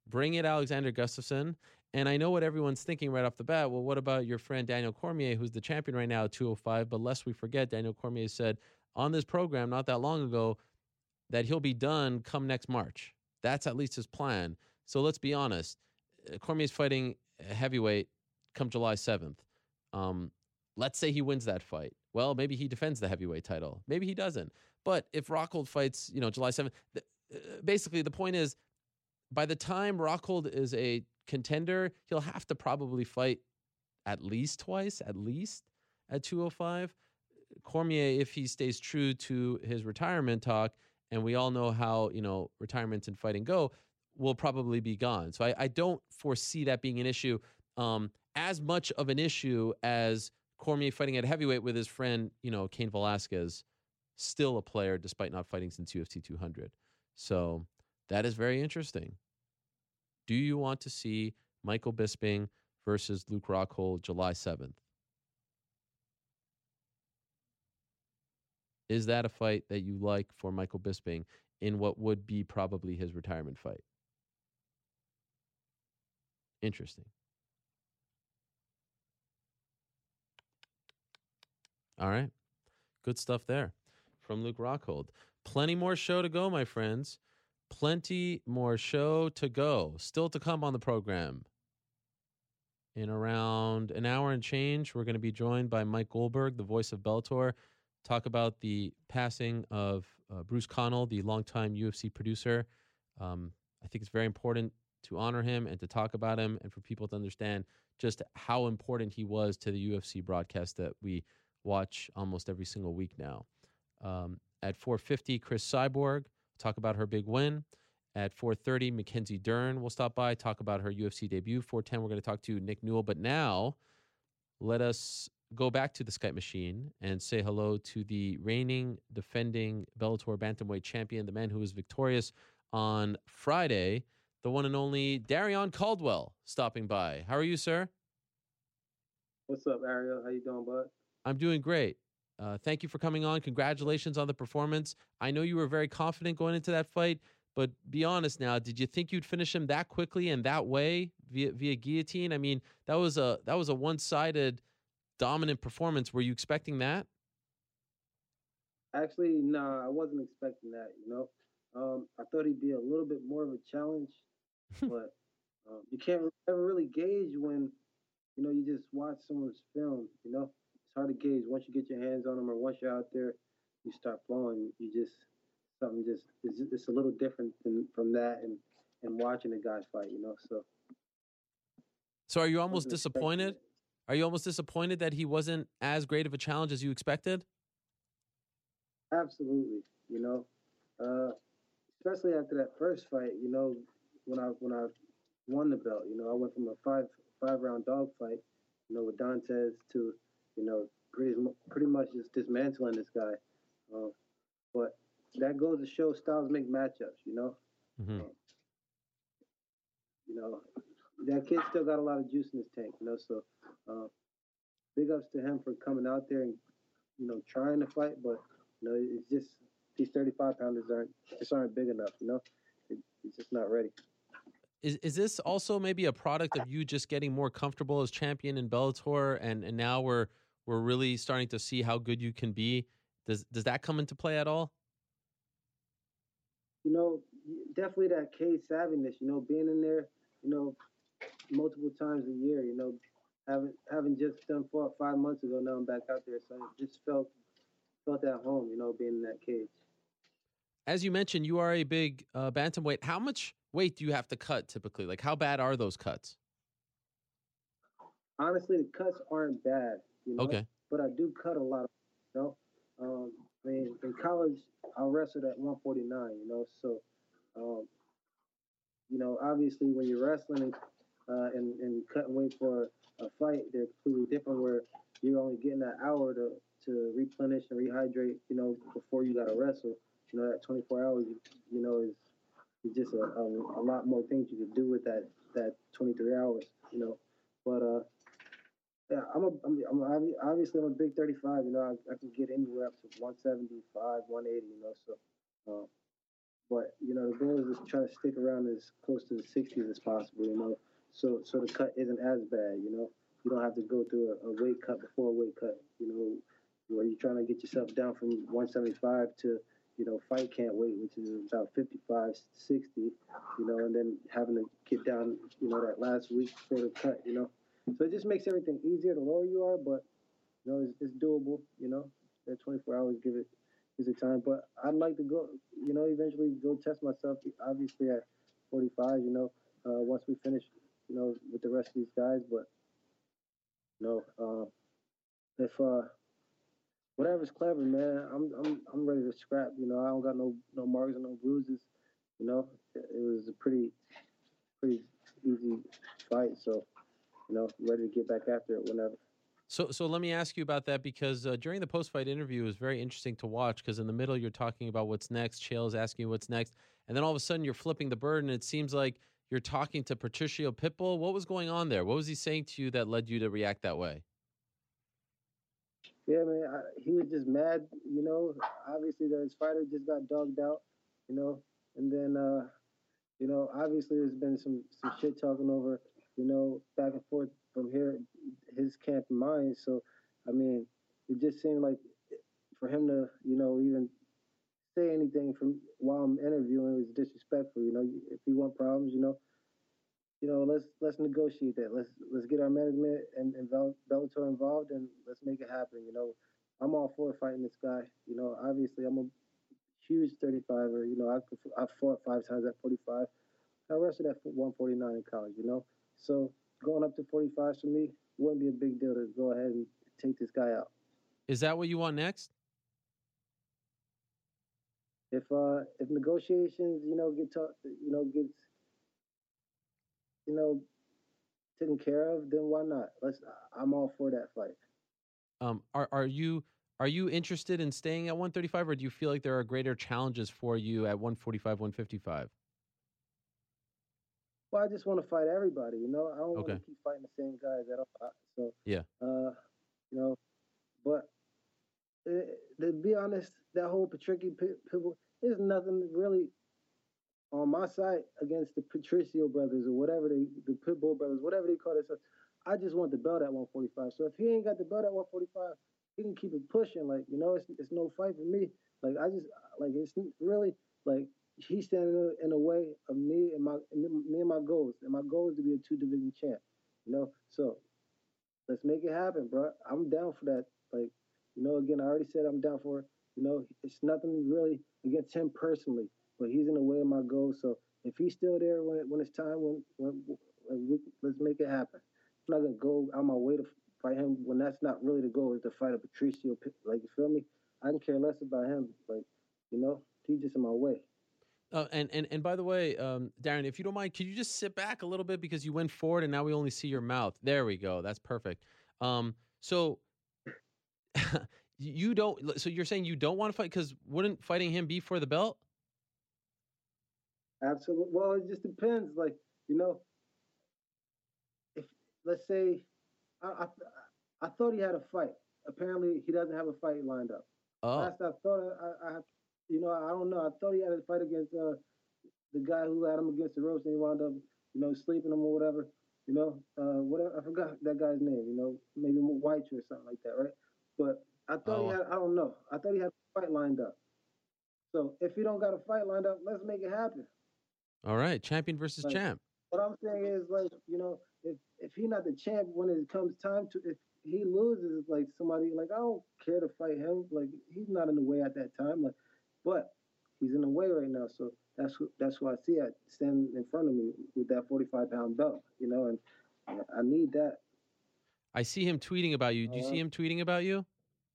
Bring it, Alexander Gustafsson. And I know what everyone's thinking right off the bat. Well, what about your friend Daniel Cormier, who's the champion right now at two oh five? But lest we forget, Daniel Cormier said on this program not that long ago that he'll be done come next March. That's at least his plan. So let's be honest. Cormier's fighting heavyweight come July seventh. Um, let's say he wins that fight. Well, maybe he defends the heavyweight title. Maybe he doesn't. But if Rockhold fights, you know, July seventh, th- basically the point is, by the time Rockhold is a contender, he'll have to probably fight at least twice, at least at two oh five. Cormier, if he stays true to his retirement talk, and we all know how, you know, retirements and fighting go, will probably be gone. So I, I don't foresee that being an issue, um, as much of an issue as Cormier fighting at heavyweight with his friend, you know, Cain Velasquez, still a player despite not fighting since U F C two hundred. So that is very interesting. Do you want to see Michael Bisping versus Luke Rockhold July seventh? Is that a fight that you like for Michael Bisping in what would be probably his retirement fight? Interesting. All right. Good stuff there from Luke Rockhold. Plenty more show to go, my friends. Plenty more show to go. Still to come on the program. In around an hour and change, we're going to be joined by Mike Goldberg, the voice of Bellator, talk about the passing of uh, Bruce Connell, the longtime U F C producer. Um, I think it's very important to honor him and to talk about him and for people to understand just how important he was to the U F C broadcast that we watch almost every single week now. Um, at four fifty, Chris Cyborg, talk about her big win. At four thirty, Mackenzie Dern will stop by, talk about her U F C debut. four ten, we're going to talk to Nick Newell. But now, let us go back to the Skype machine and say hello to the reigning, defending Bellator bantamweight champion, the man who was victorious on Friday, the one and only Darion Caldwell, stopping by. How are you, sir? What's up, Ariel? How you doing, bud? I'm doing great. Uh, thank you for coming on. Congratulations on the performance. I know you were very confident going into that fight, but be honest now. Did you think you'd finish him that quickly and that way via via guillotine? I mean, that was a that was a one-sided dominant performance. Were you expecting that? Actually, no, nah, I wasn't expecting that. You know, um, I thought he'd be a little bit more of a challenge, but um, you can't ever really gauge when you know you just watch someone's film. You know, it's hard to gauge once you get your hands on them or once you're out there, you start flowing. You just something just it's, it's a little different than from that and and watching a guy fight. You know, so. So are you almost disappointed? Are you almost disappointed that he wasn't as great of a challenge as you expected? Absolutely. You know, uh, especially after that first fight. You know, when I when I won the belt. You know, I went from a five five round dog fight, you know, with Dantes to, you know, pretty pretty much just dismantling this guy. Uh, but that goes to show styles make matchups. You know, Mm-hmm. uh, you know, that kid still got a lot of juice in his tank. You know, so. Uh, big ups to him for coming out there and, you know, trying to fight, but, you know, it's just these thirty-five pounders aren't just aren't big enough, you know? It, it's just not ready. Is is this also maybe a product of you just getting more comfortable as champion in Bellator, and, and now we're we're really starting to see how good you can be? Does does that come into play at all? You know, definitely that Cage savviness, you know, being in there, you know, multiple times a year, you know, having having just done fought five months ago, now I'm back out there, so it just felt felt at home, you know, being in that cage. As you mentioned, you are a big uh, bantamweight. How much weight do you have to cut typically? Like, how bad are those cuts? Honestly, the cuts aren't bad, you know, Okay. but I do cut a lot of, you know. Um, I mean, in college, I wrestled at one forty-nine, you know, so, um, you know, obviously when you're wrestling uh, and, and cutting weight for a fight, they're completely different where you're only getting that hour to, to replenish and rehydrate, you know, before you got to wrestle. You know, that twenty-four hours, you, you know, is, is just a, a, a lot more things you can do with that, that twenty-three hours, you know. But, uh, yeah, I'm a, I'm, I'm obviously I'm a big thirty-five. You know, I, I can get anywhere up to one seventy-five, one eighty. You know, so, uh, but you know the goal is to try to stick around as close to the sixties as possible. You know, so so the cut isn't as bad. You know, you don't have to go through a, a weight cut before a weight cut. You know, where you're trying to get yourself down from one seventy-five to you know fight camp weight, which is about fifty-five, sixty. You know, and then having to get down. You know, that last week before the cut. You know, so it just makes everything easier the lower you are, but you know it's, it's doable. You know, that twenty-four hours give it is the time. But I'd like to go, you know, eventually go test myself, obviously at forty-five, you know, uh, once we finish, you know, with the rest of these guys. But, you know, uh, if uh, whatever's clever, man, I'm I'm I'm ready to scrap. You know, I don't got no no marks and no bruises. You know, it, it was a pretty pretty easy fight. So, you know, I'm ready to get back after it whenever. So, so let me ask you about that because uh, during the post-fight interview, it was very interesting to watch because in the middle you're talking about what's next. Chael is asking you what's next, and then all of a sudden you're flipping the bird, and it seems like you're talking to Patricio Pitbull. What was going on there? What was he saying to you that led you to react that way? Yeah, man, I, he was just mad. You know, obviously that his fighter just got dogged out. You know, and then uh, you know, obviously there's been some some shit talking over. You know, back and forth from here, his camp and mine. So, I mean, it just seemed like for him to, you know, even say anything from while I'm interviewing was disrespectful. You know, if you want problems, you know, you know, let's let's negotiate that. Let's let's get our management and, and Bellator involved and let's make it happen. You know, I'm all for fighting this guy. You know, obviously I'm a huge thirty-fiver. You know, I I fought five times at forty-five. I wrestled at one forty-nine in college. You know. So going up to forty-five for me wouldn't be a big deal to go ahead and take this guy out. Is that what you want next? If uh if negotiations, you know, get talk, you know, gets you know taken care of, then why not? Let's. I'm all for that fight. Um, are are you are you interested in staying at one thirty-five, or do you feel like there are greater challenges for you at one forty-five, one fifty-five? Well, I just want to fight everybody, you know. I don't Okay. want to keep fighting the same guys at all. So Yeah. uh, you know, but it, to be honest, that whole Patricio Pitbull, there's nothing really on my side against the Patricio brothers or whatever they, the Pitbull brothers, whatever they call themselves. I just want the belt at one forty-five. So if he ain't got the belt at one forty-five, he can keep it pushing. Like, you know, it's it's no fight for me. Like I just like it's really like. He's standing in the way of me and my me and my goals. And my goal is to be a two division champ. You know, so let's make it happen, bro. I'm down for that. Like, you know, again, I already said I'm down for it. You know, it's nothing really against him personally, but he's in the way of my goals. So if he's still there when it, when it's time, when when, when we, let's make it happen. I'm not gonna go out my way to fight him when that's not really the goal. Is to fight a Patricio. Like, you feel me? I can care less about him. Like, you know, he's just in my way. Uh, and, and and by the way, um, Darren, if you don't mind, could you just sit back a little bit because you went forward and now we only see your mouth. There we go. That's perfect. Um, so you don't. So you're saying you don't want to fight because wouldn't fighting him be for the belt? Absolutely. Well, it just depends. Like, you know, if let's say I I, I thought he had a fight. Apparently, he doesn't have a fight lined up. Oh. Last I thought, I, I you know, I don't know. I thought he had a fight against uh, the guy who had him against the ropes, and he wound up, you know, sleeping him or whatever. You know, uh, whatever. I forgot that guy's name. You know, maybe White or something like that, right? But I thought Oh. he had. I don't know. I thought he had a fight lined up. So if he don't got a fight lined up, let's make it happen. All right, champion versus Like, champ. what I'm saying is, like, you know, if if he's not the champ when it comes time to, if he loses, like somebody, like I don't care to fight him. Like he's not in the way at that time. Like, but he's in the way right now. So that's who that's who I see at standing in front of me with that forty-five pound belt. You know, and I need that. I see him tweeting about you. Do you Uh, see him tweeting about you?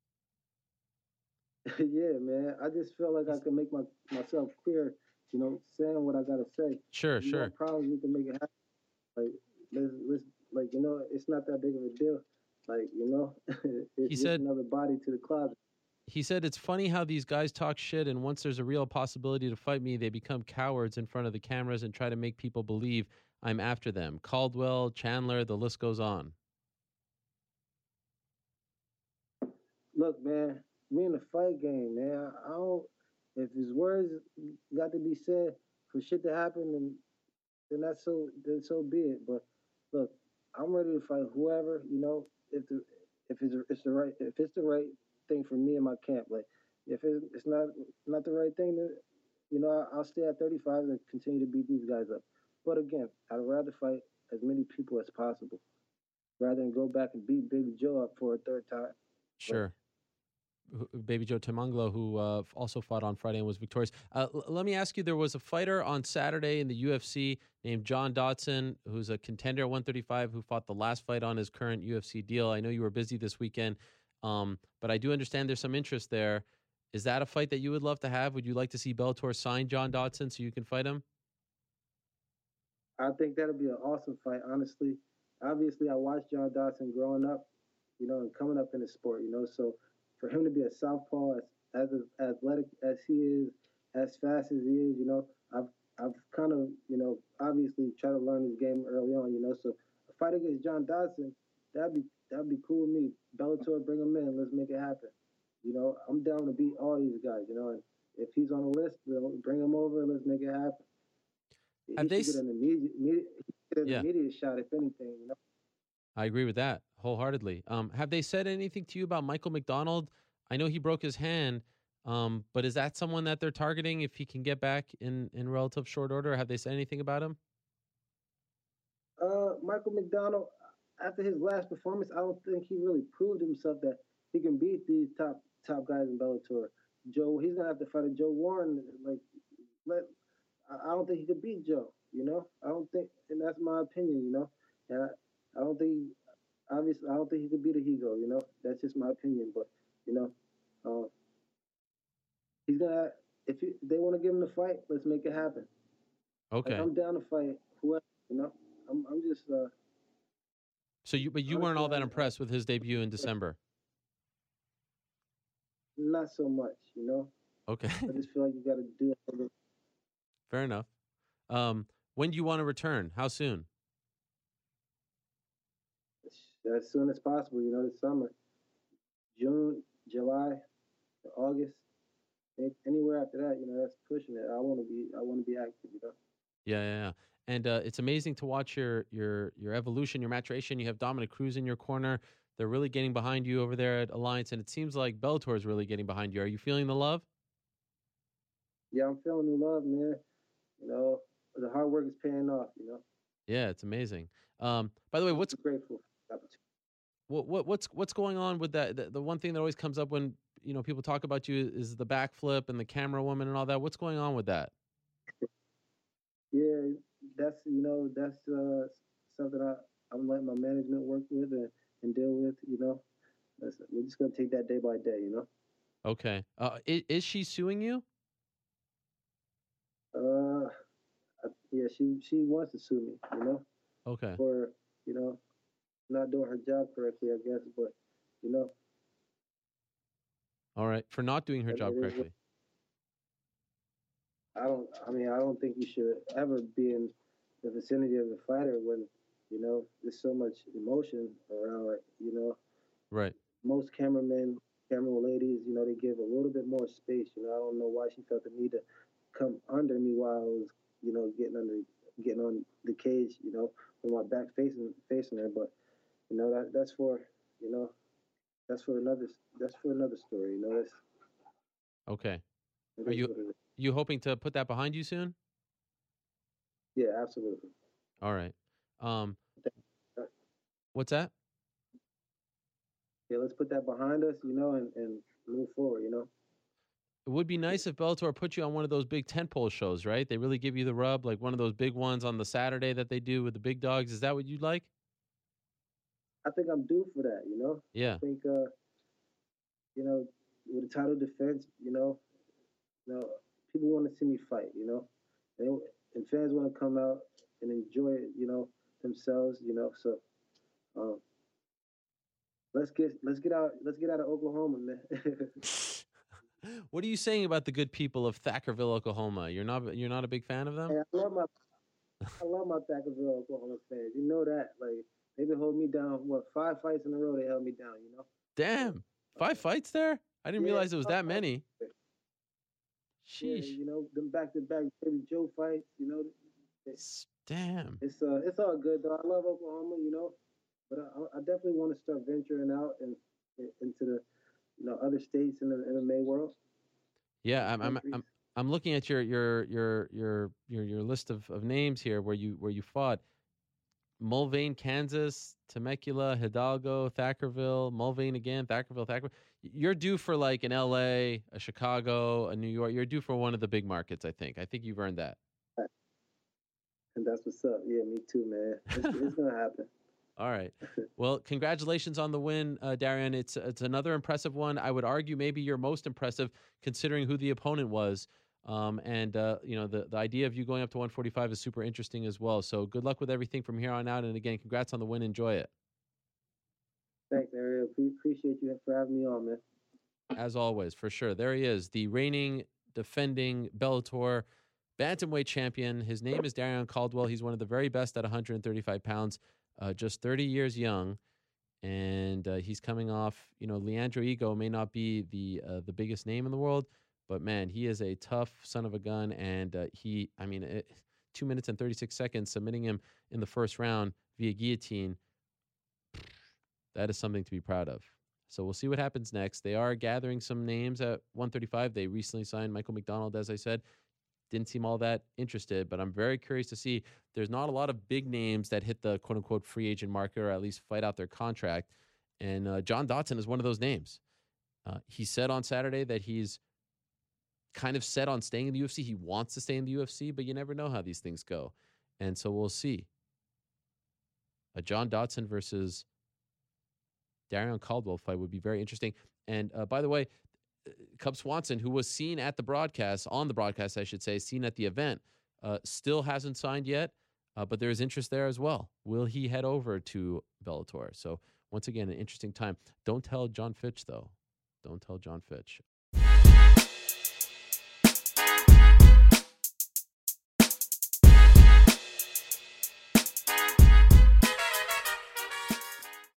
Yeah, man. I just feel like I can make my myself clear. You know, saying what I gotta say. Sure, If you sure. want problems, we can make it happen. Like let's let's like you know, it's not that big of a deal. Like, you know, it's He just said- another body to the closet. He said, it's funny how these guys talk shit, and once there's a real possibility to fight me, they become cowards in front of the cameras and try to make people believe I'm after them. Caldwell, Chandler, the list goes on. Look, man, we in the fight game, man. I don't. if his words got to be said for shit to happen, then then that's so then so be it. But look, I'm ready to fight whoever, you know, if the if it's it's the right if it's the right thing for me and my camp. Like if it's, it's not not the right thing, then you know I'll stay at thirty-five and continue to beat these guys up. But again, I'd rather fight as many people as possible rather than go back and beat Baby Joe up for a third time. Sure. Baby Joe Temanglo, who uh, also fought on Friday and was victorious. Uh, l- let me ask you, there was a fighter on Saturday in the U F C named John Dodson, who's a contender at one thirty-five, who fought the last fight on his current U F C deal. I know you were busy this weekend, um, but I do understand there's some interest there. Is that a fight that you would love to have? Would you like to see Bellator sign John Dodson so you can fight him? I think that'll be an awesome fight, honestly. Obviously, I watched John Dodson growing up, you know, and coming up in the sport, you know, so for him to be a southpaw, as, as athletic as he is, as fast as he is, you know, I've I've kind of, you know, obviously tried to learn his game early on, you know. So a fight against John Dodson, that'd be that'd be cool with me. Bellator, bring him in, let's make it happen. You know, I'm down to beat all these guys, you know, and if he's on the list, bring him over, let's make it happen. He Have should they get s- an immediate, immediate, get an Yeah. immediate shot, if anything, you know. I agree with that wholeheartedly. Um, have they said anything to you about Michael McDonald? I know he broke his hand, um, but is that someone that they're targeting if he can get back in, in relative short order? Have they said anything about him? Uh, Michael McDonald, after his last performance, I don't think he really proved himself that he can beat these top top guys in Bellator. Joe, he's gonna have to fight a Joe Warren. Like, let I I don't think he could beat Joe. You know, I don't think, and that's my opinion. You know, and I, I don't think, obviously, I don't think he could beat a Higo. You know, that's just my opinion. But you know, uh, he's gonna. If, you, if they want to give him the fight, let's make it happen. Okay. Like, I'm down to fight whoever. You know, I'm I'm just. Uh, So you, but you weren't all that impressed with his debut in December. Not so much, you know. Okay. I just feel like you got to do it. a little- Fair enough. Um, when do you want to return? How soon? as soon as possible. You know, this summer, June, July, August, a- anywhere after that. You know, that's pushing it. I want to be. I want to be active. You know. Yeah, yeah, yeah. And uh, it's amazing to watch your your your evolution, your maturation. You have Dominic Cruz in your corner. They're really getting behind you over there at Alliance, and it seems like Bellator is really getting behind you. Are you feeling the love? Yeah, I'm feeling the love, man. You know, the hard work is paying off. You know. Yeah, it's amazing. Um, by the way, what's I'm grateful for the opportunity. what, what what's what's going on with that? The, the one thing that always comes up when you know people talk about you is the backflip and the camera woman and all that. What's going on with that? Yeah, that's you know that's uh, something I I'm letting my management work with and, and deal with. You know, that's, we're just gonna take that day by day. You know. Okay. Uh, is, is she suing you? Uh, I, yeah, she she wants to sue me. You know. Okay. For you know not doing her job correctly, I guess. But you know, All right. For not doing her it- job it is correctly. I don't. I mean, I don't think you should ever be in the vicinity of a fighter when you know there's so much emotion around. Like, you know, Right. most cameramen, camera ladies, you know, they give a little bit more space. You know, I don't know why she felt the need to come under me while I was, you know, getting under, getting on the cage. You know, with my back facing facing her. But you know, that that's for, you know, that's for another. That's for another story. You know, that's. Okay. It Are is you what it is. you hoping to put that behind you soon? Yeah, absolutely. All right. Um, what's that? Yeah, let's put that behind us, you know, and, and move forward, you know. It would be nice if Bellator put you on one of those big tentpole shows, right? They really give you the rub, like one of those big ones on the Saturday that they do with the big dogs. Is that what you'd like? I think I'm due for that, you know. Yeah. I think, uh, you know, with the title defense, you know, you know, people want to see me fight, you know, they, and fans want to come out and enjoy it, you know, themselves, you know. So, um, let's get let's get out let's get out of Oklahoma, man. What are you saying about the good people of Thackerville, Oklahoma? You're not you're not a big fan of them? Hey, I love my I love my Thackerville, Oklahoma fans. You know that, like they've been holding me down. What five fights in a row? They held me down, you know. Damn. Five fights there? I didn't Yeah, realize it was five that fights. many. Yeah, Sheesh. you know, them back to back Baby Joe fights, you know. It, Damn. it's uh it's all good though. I love Oklahoma, you know, but I, I definitely want to start venturing out and into the you know other states in the M M A world, Yeah, other I'm I'm countries. I'm I'm looking at your your your your your your list of, of names here where you where you fought. Mulvane, Kansas, Temecula, Hidalgo, Thackerville, Mulvane again, Thackerville, Thackerville. You're due for like an L A, a Chicago, a New York. You're due for one of the big markets, I think. I think you've earned that. And that's what's up. Yeah, me too, man. It's, it's gonna happen. All right. Well, congratulations on the win, uh, Darian. It's it's another impressive one. I would argue maybe your most impressive, considering who the opponent was. Um, and uh, you know the the idea of you going up to one forty-five is super interesting as well. So good luck with everything from here on out. And again, congrats on the win. Enjoy it. Thanks, Ariel. We appreciate you for having me on, man. As always, for sure. There he is, the reigning, defending Bellator bantamweight champion. His name is Darrion Caldwell. He's one of the very best at one thirty-five pounds, uh, just thirty years young. And uh, he's coming off, you know, Leandro Ego may not be the uh, the biggest name in the world, but man, he is a tough son of a gun. And uh, he, I mean, it, two minutes and thirty-six seconds, submitting him in the first round via guillotine. That is something to be proud of. So we'll see what happens next. They are gathering some names at one thirty-five. They recently signed Michael McDonald, as I said. Didn't seem all that interested, but I'm very curious to see. There's not a lot of big names that hit the quote-unquote free agent market or at least fight out their contract. And uh, John Dodson is one of those names. Uh, he said on Saturday that he's kind of set on staying in the U F C. He wants to stay in the U F C, but you never know how these things go. And so we'll see. A John Dodson versus Darrion Caldwell fight would be very interesting. And uh, by the way, Cub Swanson, who was seen at the broadcast, on the broadcast, I should say, seen at the event, uh, still hasn't signed yet, uh, but there is interest there as well. Will he head over to Bellator? So once again, an interesting time. Don't tell John Fitch, though. Don't tell John Fitch.